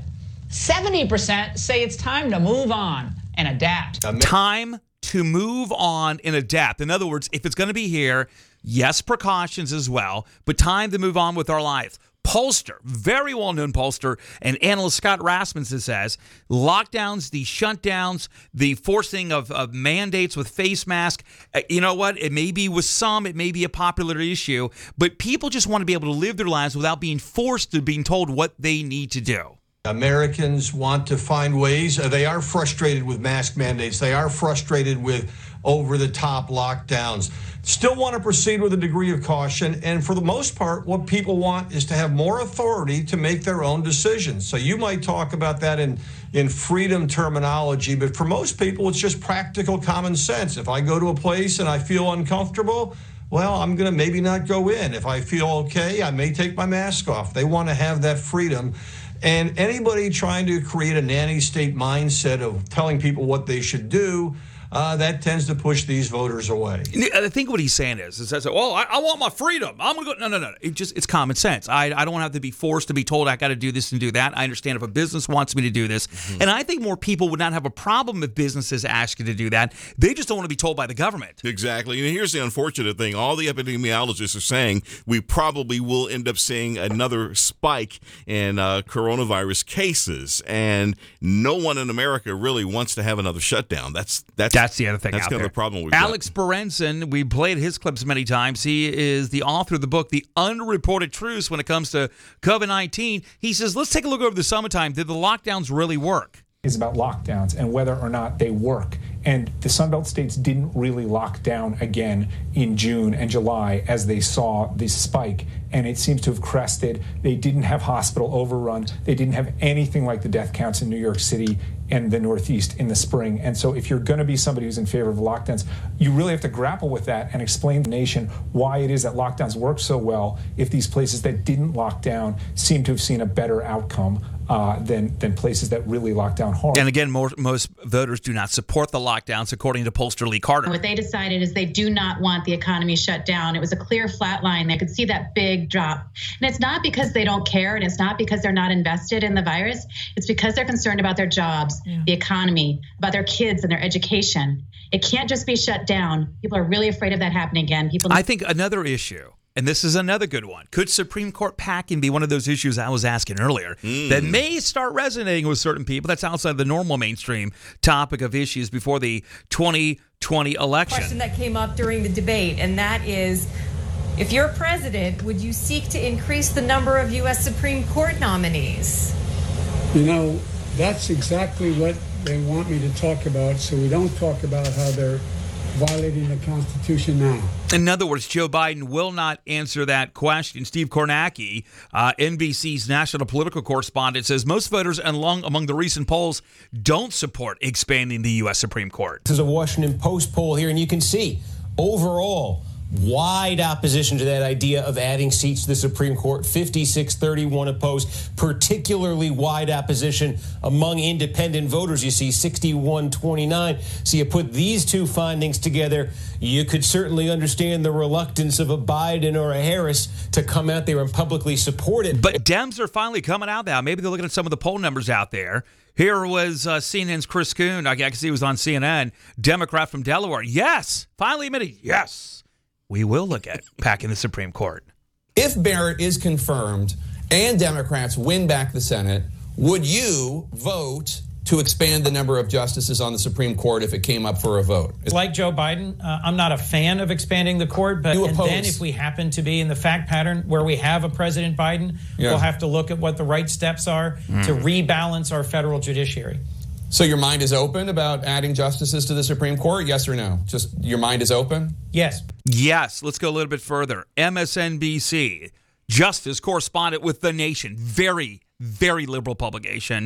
Speaker 19: 70% say it's time to move on and adapt.
Speaker 8: Time to move on and adapt. In other words, if it's going to be here, yes, precautions as well, but time to move on with our lives. Pollster, very well-known pollster, and analyst Scott Rasmussen says lockdowns, the shutdowns, the forcing of mandates with face masks, you know what? It may be with some, it may be a popular issue, but people just want to be able to live their lives without being forced to being told what they need to do.
Speaker 20: Americans want to find ways. They are frustrated with mask mandates. They are frustrated with over-the-top lockdowns. Still want to proceed with a degree of caution. And for the most part, what people want is to have more authority to make their own decisions. So you might talk about that in freedom terminology, but for most people, it's just practical common sense. If I go to a place and I feel uncomfortable, well, I'm going to maybe not go in. If I feel okay, I may take my mask off. They want to have that freedom. And anybody trying to create a nanny state mindset of telling people what they should do, that tends to push these voters away.
Speaker 8: I think what he's saying is that, well, I want my freedom. I'm going to go. No. It's common sense. I don't have to be forced to be told I got to do this and do that. I understand if a business wants me to do this. Mm-hmm. And I think more people would not have a problem if businesses ask you to do that. They just don't want to be told by the government.
Speaker 7: Exactly. And here's the unfortunate thing. All the epidemiologists are saying we probably will end up seeing another spike in coronavirus cases. And no one in America really wants to have another shutdown. That's
Speaker 8: the other thing
Speaker 7: that's
Speaker 8: out
Speaker 7: kind
Speaker 8: there.
Speaker 7: of the problem we've
Speaker 8: Alex Berenson, we played his clips many times. He is the author of the book, The Unreported Truths, when it comes to COVID-19. He says, let's take a look over the summertime. Did the lockdowns really work?
Speaker 1: Is about lockdowns and whether or not they work. And the Sunbelt states didn't really lock down again in June and July as they saw this spike. And it seems to have crested. They didn't have hospital overrun. They didn't have anything like the death counts in New York City and the Northeast in the spring. And so if you're going to be somebody who's in favor of lockdowns, you really have to grapple with that and explain to the nation why it is that lockdowns work so well if these places that didn't lock down seem to have seen a better outcome than places that really locked down hard.
Speaker 8: And again, most voters do not support the lockdowns, according to pollster Lee Carter.
Speaker 2: What they decided is they do not want the economy shut down. It was a clear flat line. They could see that big drop. And it's not because they don't care, and it's not because they're not invested in the virus. It's because they're concerned about their jobs, the economy, about their kids and their education. It can't just be shut down. People are really afraid of that happening again.
Speaker 8: I think another issue, and this is another good one, could Supreme Court packing be one of those issues I was asking earlier that may start resonating with certain people? That's outside the normal mainstream topic of issues before the 2020 election.
Speaker 3: Question that came up during the debate, and that is, if you're president, would you seek to increase the number of U.S. Supreme Court nominees?
Speaker 15: You know, that's exactly what they want me to talk about, so we don't talk about how they're violating the Constitution now.
Speaker 8: In other words, Joe Biden will not answer that question. Steve Kornacki, NBC's national political correspondent, says most voters among the recent polls don't support expanding the U.S. Supreme Court.
Speaker 21: This is a Washington Post poll here, and you can see overall wide opposition to that idea of adding seats to the Supreme Court. 56-31 opposed, particularly wide opposition among independent voters. You see 61-29. So you put these two findings together, you could certainly understand the reluctance of a Biden or a Harris to come out there and publicly support it.
Speaker 8: But Dems are finally coming out now. Maybe they're looking at some of the poll numbers out there. Here was CNN's Chris Coon. I guess he was on CNN, Democrat from Delaware. Yes, finally admitted, yes, we will look at packing the Supreme Court.
Speaker 22: If Barrett is confirmed and Democrats win back the Senate, would you vote to expand the number of justices on the Supreme Court if it came up for a vote?
Speaker 23: Like Joe Biden, I'm not a fan of expanding the court, but then if we happen to be in the fact pattern where we have a President Biden, we'll have to look at what the right steps are to rebalance our federal judiciary.
Speaker 22: So your mind is open about adding justices to the Supreme Court, yes or no? Just your mind is open?
Speaker 23: Yes.
Speaker 8: Yes. Let's go a little bit further. MSNBC, justice correspondent with The Nation, very, very liberal publication.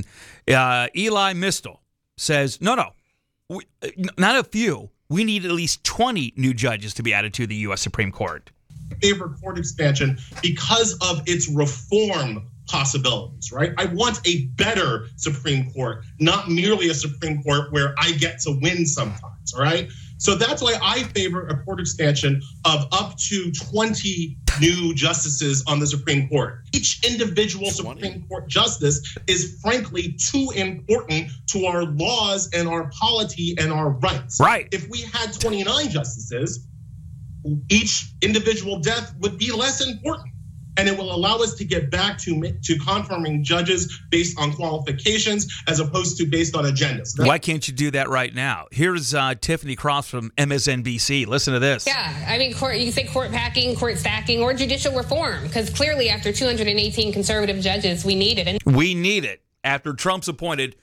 Speaker 8: Eli Mistel says, no, not a few. We need at least 20 new judges to be added to the U.S. Supreme Court.
Speaker 24: Favor court expansion because of its reform possibilities, right? I want a better Supreme Court, not merely a Supreme Court where I get to win sometimes, right? So that's why I favor a court expansion of up to 20 new justices on the Supreme Court. Each individual Supreme Court justice is frankly too important to our laws and our polity and our rights.
Speaker 8: Right.
Speaker 24: If we had 29 justices, each individual death would be less important. And it will allow us to get back to confirming judges based on qualifications as opposed to based on agendas.
Speaker 8: Why can't you do that right now? Here's Tiffany Cross from MSNBC. Listen to this.
Speaker 28: Yeah, I mean, you can say court packing, court stacking, or judicial reform, because clearly after 218 conservative judges, we need it.
Speaker 8: We need it after Trump's appointed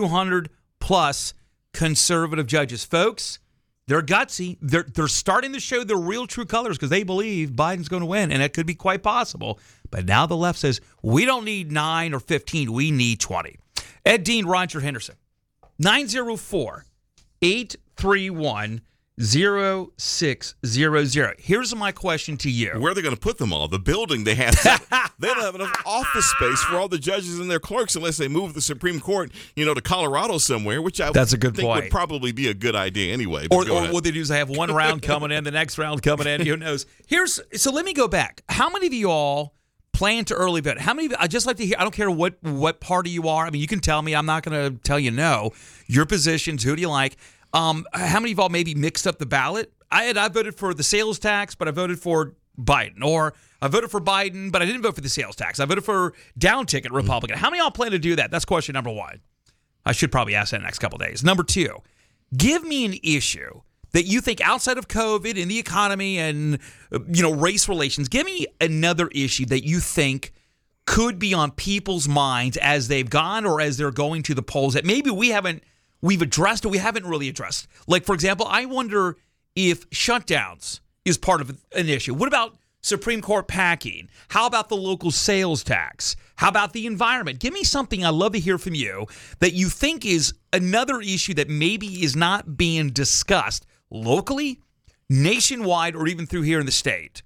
Speaker 8: 200-plus conservative judges. Folks, they're gutsy. They're starting to show their real true colors because they believe Biden's going to win, and it could be quite possible. But now the left says, we don't need 9 or 15. We need 20. Ed Dean, Roger Henderson, 904-831-0950. 0600. Here's my question to you.
Speaker 7: Where are they going to put them all? The building they have. They don't have enough office space for all the judges and their clerks unless they move the Supreme Court, to Colorado somewhere, which
Speaker 8: That's a good
Speaker 7: think
Speaker 8: point.
Speaker 7: would probably be a good idea anyway.
Speaker 8: Or what they do is they have one round coming in, the next round coming in. Who knows? So let me go back. How many of you all plan to early vote? How many of you, I'd just like to hear, I don't care what party you are. I mean, you can tell me. I'm not going to tell you no. Your positions, who do you like? How many of y'all maybe mixed up the ballot? I voted for the sales tax, but I voted for Biden. Or I voted for Biden, but I didn't vote for the sales tax. I voted for down ticket Republican. How many of y'all plan to do that? That's question number one. I should probably ask that in the next couple of days. Number two, give me an issue that you think outside of COVID and the economy and race relations, give me another issue that you think could be on people's minds as they've gone or as they're going to the polls that maybe we've addressed or we haven't really addressed. Like, for example, I wonder if shutdowns is part of an issue. What about Supreme Court packing? How about the local sales tax? How about the environment? Give me something I'd love to hear from you that you think is another issue that maybe is not being discussed locally, nationwide, or even through here in the state.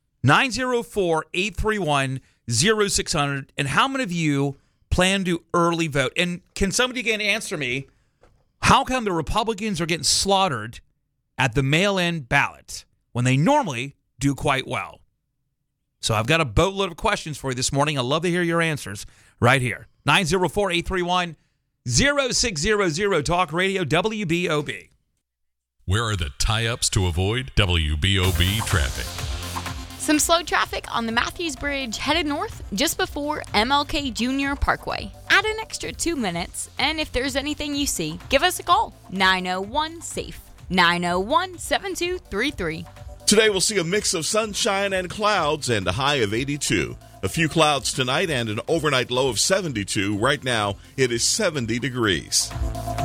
Speaker 8: 904-831-0600. And how many of you plan to early vote? And can somebody again answer me, how come the Republicans are getting slaughtered at the mail-in ballot when they normally do quite well? So I've got a boatload of questions for you this morning. I'd love to hear your answers right here. 904-831-0600. Talk Radio WBOB.
Speaker 5: Where are the tie-ups to avoid WBOB traffic?
Speaker 18: Some slow traffic on the Matthews Bridge headed north just before MLK Jr. Parkway. Add an extra 2 minutes, and if there's anything you see, give us a call. 901-SAFE. 901-7233.
Speaker 7: Today we'll see a mix of sunshine and clouds and a high of 82. A few clouds tonight and an overnight low of 72. Right now it is 70 degrees.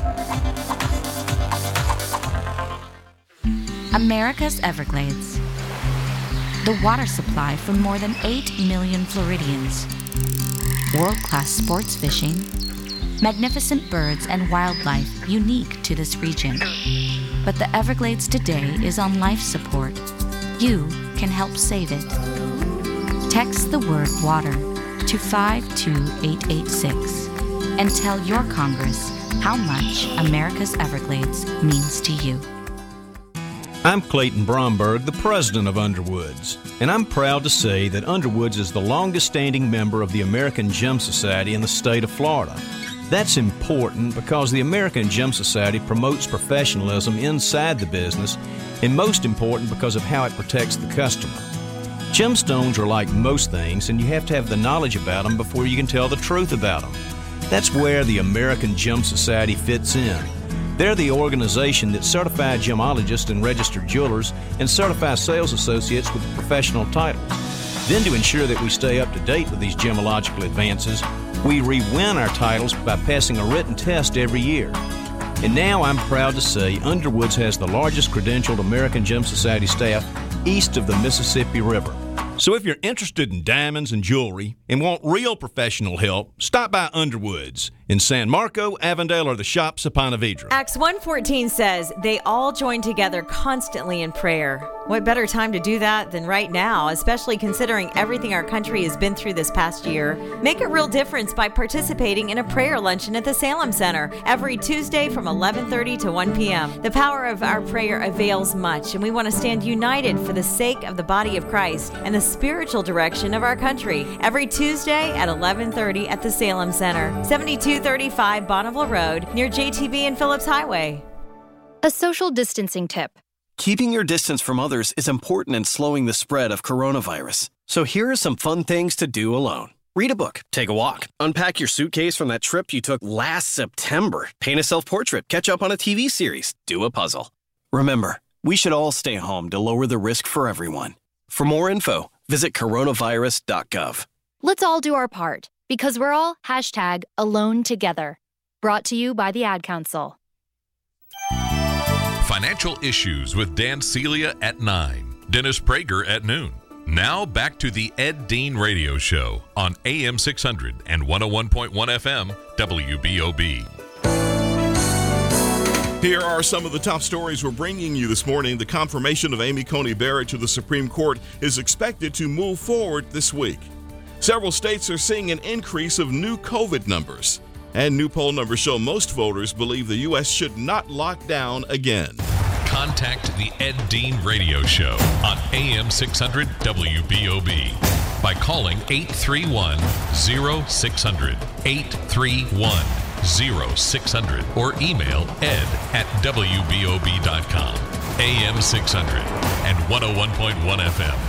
Speaker 4: America's Everglades. The water supply for more than 8 million Floridians. World-class sports fishing. Magnificent birds and wildlife unique to this region. But the Everglades today is on life support. You can help save it. Text the word water to 52886 and tell your Congress how much America's Everglades means to you.
Speaker 6: I'm Clayton Bromberg, the president of Underwoods, and I'm proud to say that Underwoods is the longest-standing member of the American Gem Society in the state of Florida. That's important because the American Gem Society promotes professionalism inside the business, and most important because of how it protects the customer. Gemstones are like most things, and you have to have the knowledge about them before you can tell the truth about them. That's where the American Gem Society fits in. They're the organization that certifies gemologists and registered jewelers and certifies sales associates with professional titles. Then, to ensure that we stay up to date with these gemological advances, we re-win our titles by passing a written test every year. And now I'm proud to say Underwoods has the largest credentialed American Gem Society staff east of the Mississippi River. So if you're interested in diamonds and jewelry and want real professional help, stop by Underwoods in San Marco, Avondale, or the shops of Ponte Vedra.
Speaker 14: Acts 1:14 says, they all join together constantly in prayer. What better time to do that than right now, especially considering everything our country has been through this past year? Make a real difference by participating in a prayer luncheon at the Salem Center every Tuesday from 11:30 to 1 p.m. The power of our prayer avails much, and we want to stand united for the sake of the body of Christ and the spiritual direction of our country. Every Tuesday at 11:30 at the Salem Center, 7235 Bonneville Road, near JTB and Phillips Highway.
Speaker 9: A social distancing tip.
Speaker 10: Keeping your distance from others is important in slowing the spread of coronavirus. So here are some fun things to do alone. Read a book, take a walk, unpack your suitcase from that trip you took last September, paint a self-portrait, catch up on a TV series, do a puzzle. Remember, we should all stay home to lower the risk for everyone. For more info, visit coronavirus.gov.
Speaker 9: Let's all do our part, because we're all #AloneTogether. Brought to you by the Ad Council.
Speaker 5: Financial Issues with Dan Celia at 9. Dennis Prager at noon. Now back to the Ed Dean Radio Show on AM 600 and 101.1 FM WBOB.
Speaker 7: Here are some of the top stories we're bringing you this morning. The confirmation of Amy Coney Barrett to the Supreme Court is expected to move forward this week. Several states are seeing an increase of new COVID numbers. And new poll numbers show most voters believe the U.S. should not lock down again.
Speaker 5: Contact the Ed Dean Radio Show on AM 600 WBOB by calling 831-0600, 831-0600, or email ed@wbob.com. AM 600 and 101.1 FM.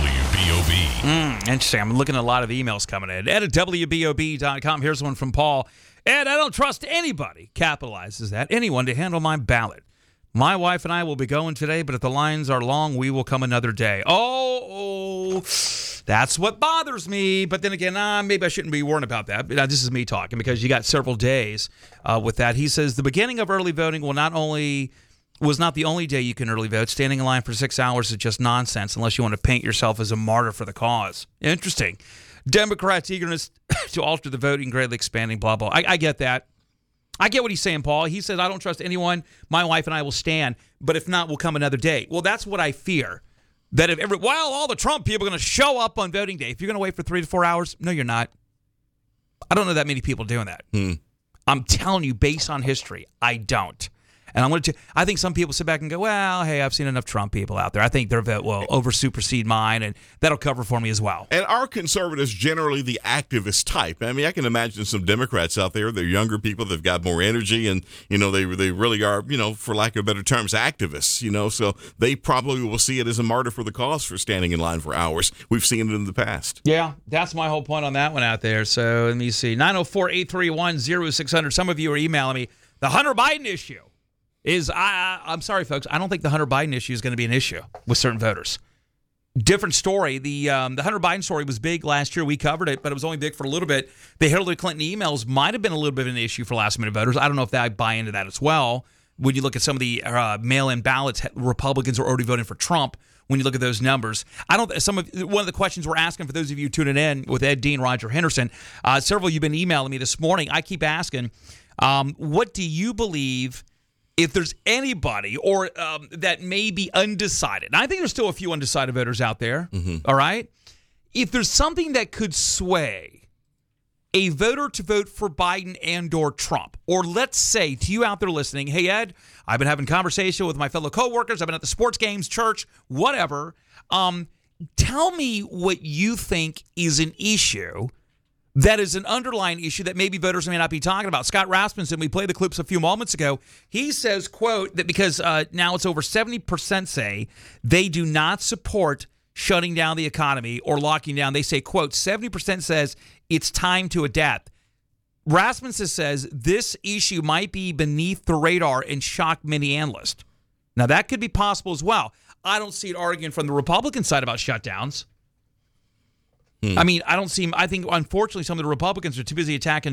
Speaker 5: WBOB.
Speaker 8: Interesting. I'm looking at a lot of emails coming in. ed@wbob.com. Here's one from Paul. Ed, I don't trust anybody, capitalizes that, anyone to handle my ballot. My wife and I will be going today, but if the lines are long, we will come another day. Oh, that's what bothers me. But then again, maybe I shouldn't be worrying about that. This is me talking because you got several days with that. He says the beginning of early voting was not the only day you can early vote. Standing in line for 6 hours is just nonsense unless you want to paint yourself as a martyr for the cause. Interesting. Democrats' eagerness to alter the voting greatly expanding, blah, blah. I get that. I get what he's saying, Paul. He says, I don't trust anyone. My wife and I will stand, but if not, we'll come another day. Well, that's what I fear. That if all the Trump people are going to show up on voting day, if you're going to wait for 3 to 4 hours, no, you're not. I don't know that many people doing that. I'm telling you, based on history, I don't. And I think some people sit back and go, well, hey, I've seen enough Trump people out there. I think their vote will over-supersede mine, and that'll cover for me as well.
Speaker 7: And are conservatives generally the activist type? I mean, I can imagine some Democrats out there. They're younger people. They've got more energy, and, they really are, for lack of better terms, activists, so they probably will see it as a martyr for the cause for standing in line for hours. We've seen it in the past.
Speaker 8: Yeah, that's my whole point on that one out there. So let me see. 904-831-0600. Some of you are emailing me. The Hunter Biden issue. I'm sorry, folks. I don't think the Hunter Biden issue is going to be an issue with certain voters. Different story. The Hunter Biden story was big last year. We covered it, but it was only big for a little bit. The Hillary Clinton emails might have been a little bit of an issue for lof voters. I don't know if I buy into that as well. When you look at some of the mail-in ballots, Republicans are already voting for Trump. When you look at those numbers, one of the questions we're asking for those of you tuning in with Ed Dean, Roger Henderson, several of you have been emailing me this morning. I keep asking, what do you believe? If there's anybody or that may be undecided, and I think there's still a few undecided voters out there, all right? If there's something that could sway a voter to vote for Biden and or Trump, or let's say to you out there listening, hey, Ed, I've been having conversation with my fellow coworkers, I've been at the sports games, church, whatever. Tell me what you think is an issue that is an underlying issue that maybe voters may not be talking about. Scott Rasmussen, we played the clips a few moments ago. He says, quote, that because now it's over 70% say they do not support shutting down the economy or locking down. They say, quote, 70% says it's time to adapt. Rasmussen says this issue might be beneath the radar and shock many analysts. Now, that could be possible as well. I don't see it arguing from the Republican side about shutdowns. I mean, I think, unfortunately, some of the Republicans are too busy attacking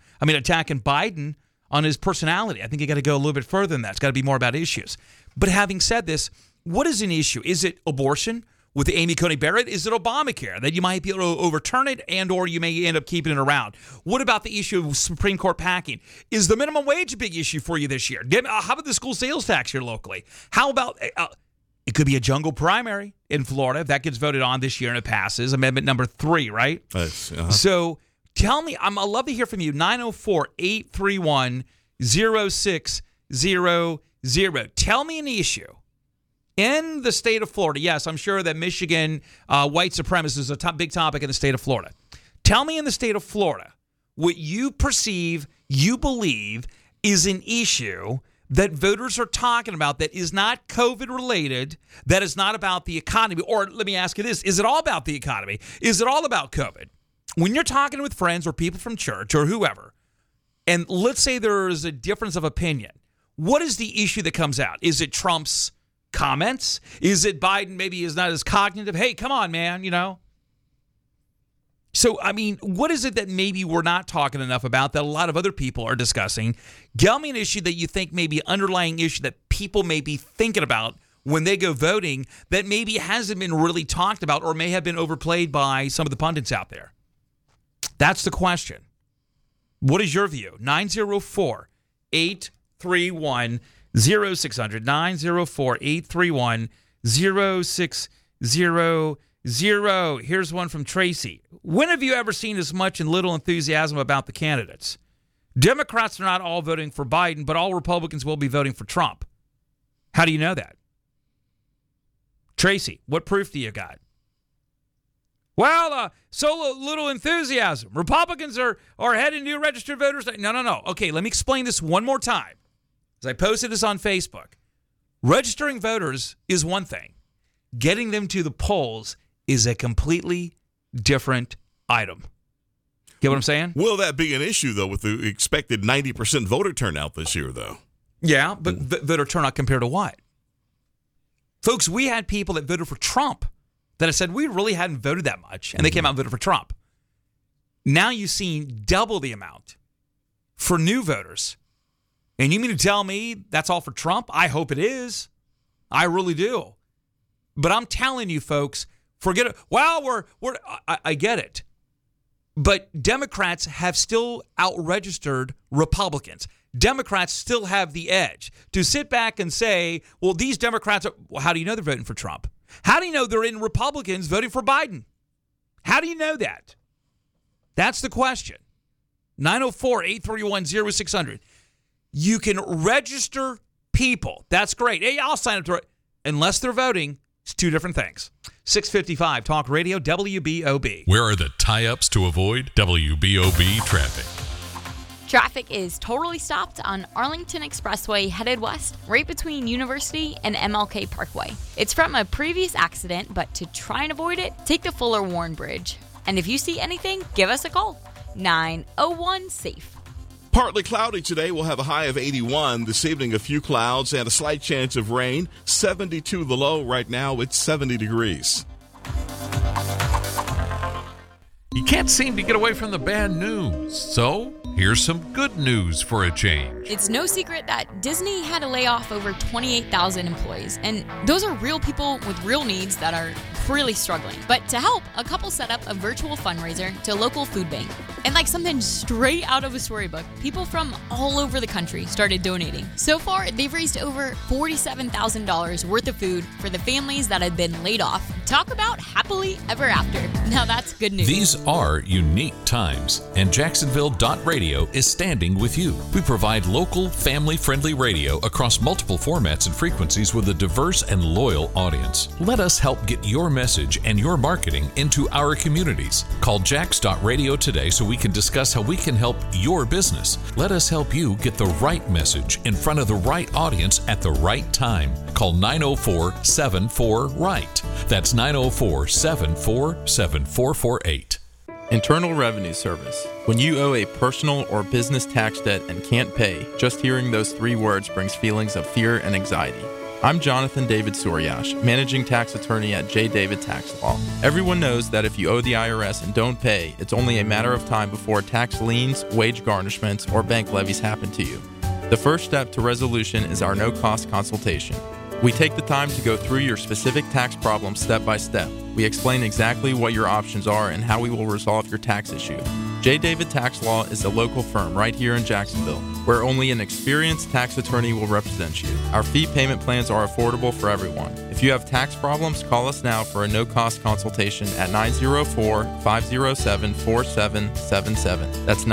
Speaker 8: Biden on his personality. I think you got to go a little bit further than that. It's got to be more about issues. But having said this, what is an issue? Is it abortion with Amy Coney Barrett? Is it Obamacare, that you might be able to overturn it and or you may end up keeping it around? What about the issue of Supreme Court packing? Is the minimum wage a big issue for you this year? How about the school sales tax here locally? How about... it could be a jungle primary in Florida if that gets voted on this year and it passes. Amendment number 3, right? So tell me, I'd love to hear from you. 904-831-0600. Tell me an issue in the state of Florida. Yes, I'm sure that Michigan white supremacy is a big topic in the state of Florida. Tell me in the state of Florida what you perceive, you believe is an issue that voters are talking about that is not COVID related, that is not about the economy. Or let me ask you this, is it all about the economy? Is it all about COVID? When you're talking with friends or people from church or whoever, and let's say there is a difference of opinion, what is the issue that comes out? Is it Trump's comments? Is it Biden maybe is not as cognitive? Hey, come on, man, So, I mean, what is it that maybe we're not talking enough about that a lot of other people are discussing? Tell me an issue that you think may be an underlying issue that people may be thinking about when they go voting that maybe hasn't been really talked about or may have been overplayed by some of the pundits out there. That's the question. What is your view? 904-831-0600. 0600 904 831 0600. Here's one from Tracy. When have you ever seen as much and little enthusiasm about the candidates? Democrats are not all voting for Biden, but all Republicans will be voting for Trump. How do you know that? Tracy, what proof do you got? Well, so little enthusiasm. Republicans are heading new registered voters. No. Okay, let me explain this one more time. As I posted this on Facebook, registering voters is one thing. Getting them to the polls is a completely different item. Get what I'm saying?
Speaker 7: Will that be an issue, though, with the expected 90% voter turnout this year, though?
Speaker 8: Yeah, but voter turnout compared to what? Folks, we had people that voted for Trump that have said we really hadn't voted that much, and they came out and voted for Trump. Now you've seen double the amount for new voters. And you mean to tell me that's all for Trump? I hope it is. I really do. But I'm telling you, folks, forget it. Well, I get it. But Democrats have still out-registered Republicans. Democrats still have the edge. To sit back and say, well, these Democrats, how do you know they're voting for Trump? How do you know they're in Republicans voting for Biden? How do you know that? That's the question. 904-831-0600. You can register people. That's great. Hey, I'll sign up to it. Unless they're voting, it's two different things. 655 Talk Radio, WBOB.
Speaker 5: Where are the tie-ups to avoid WBOB traffic?
Speaker 18: Traffic is totally stopped on Arlington Expressway headed west, right between University and MLK Parkway. It's from a previous accident, but to try and avoid it, take the Fuller Warren Bridge. And if you see anything, give us a call. 901-SAFE.
Speaker 7: Partly cloudy today. We'll have a high of 81. This evening, a few clouds and a slight chance of rain. 72 the low. Right now, it's 70 degrees.
Speaker 5: You can't seem to get away from the bad news. So, here's some good news for a change.
Speaker 18: It's no secret that Disney had to lay off over 28,000 employees. And those are real people with real needs that are really struggling. But to help, a couple set up a virtual fundraiser to a local food bank. And like something straight out of a storybook, people from all over the country started donating. So far, they've raised over $47,000 worth of food for the families that had been laid off. Talk about happily ever after. Now that's good news.
Speaker 5: These are unique times, and Jacksonville.radio is standing with you. We provide local, family-friendly radio across multiple formats and frequencies with a diverse and loyal audience. Let us help get your message and your marketing into our communities. Call Jax.radio today so we can discuss how we can help your business. Let us help you get the right message in front of the right audience at the right time. Call 904-74-RIGHT. That's 904-74-7448.
Speaker 11: Internal Revenue Service. When you owe a personal or business tax debt and can't pay, just hearing those three words brings feelings of fear and anxiety. I'm Jonathan David Suryash, Managing Tax Attorney at J. David Tax Law. Everyone knows that if you owe the IRS and don't pay, it's only a matter of time before tax liens, wage garnishments, or bank levies happen to you. The first step to resolution is our no-cost consultation. We take the time to go through your specific tax problem step by step. We explain exactly what your options are and how we will resolve your tax issue. J. David Tax Law is a local firm right here in Jacksonville, where only an experienced tax attorney will represent you. Our fee payment plans are affordable for everyone. If you have tax problems, call us now for a no-cost consultation at 904-507-4777. That's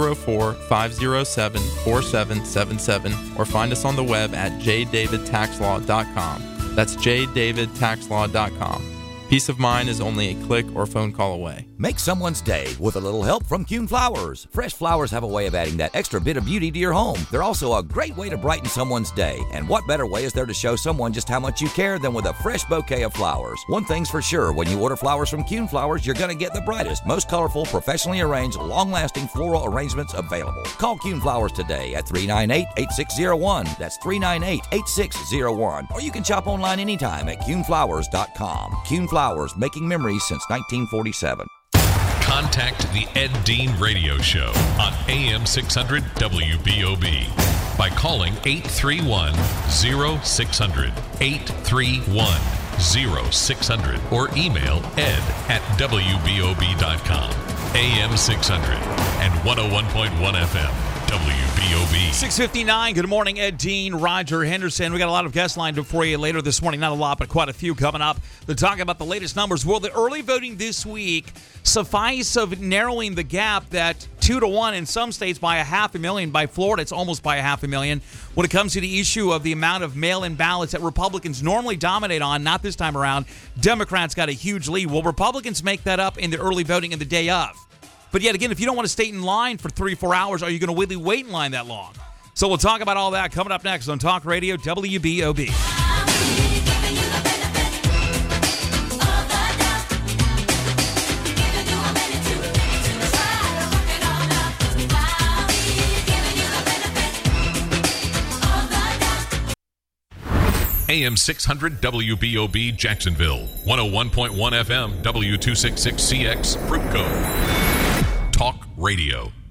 Speaker 11: 904-507-4777, or find us on the web at jdavidtaxlaw.com. That's jdavidtaxlaw.com. Peace of mind is only a click or phone call away.
Speaker 12: Make someone's day with a little help from Kuhn Flowers. Fresh flowers have a way of adding that extra bit of beauty to your home. They're also a great way to brighten someone's day. And what better way is there to show someone just how much you care than with a fresh bouquet of flowers? One thing's for sure, when you order flowers from Kuhn Flowers, you're going to get the brightest, most colorful, professionally arranged, long-lasting floral arrangements available. Call Kuhn Flowers today at 398-8601. That's 398-8601. Or you can shop online anytime at KuhnFlowers.com. Kuhn Flowers, making memories since 1947.
Speaker 5: Contact the Ed Dean Radio Show on AM 600 WBOB by calling 831-0600, 831-0600, or email ed@wbob.com. AM 600 and 101.1 FM WBOB. WBOB.
Speaker 8: 6:59. Good morning, Ed Dean, Roger Henderson. We got a lot of guests lined up for you later this morning. Not a lot, but quite a few coming up to talk about the latest numbers. Will the early voting this week suffice of narrowing the gap that 2-1 in some states by 500,000? By Florida, it's almost by 500,000. When it comes to the issue of the amount of mail-in ballots that Republicans normally dominate on, not this time around, Democrats got a huge lead. Will Republicans make that up in the early voting in the day of? But yet again, if you don't want to stay in line for 3-4 hours, are you going to really wait in line that long? So we'll talk about all that coming up next on Talk Radio WBOB.
Speaker 5: AM 600 WBOB Jacksonville, 101.1 FM W266CX Fruitco. Talk Radio.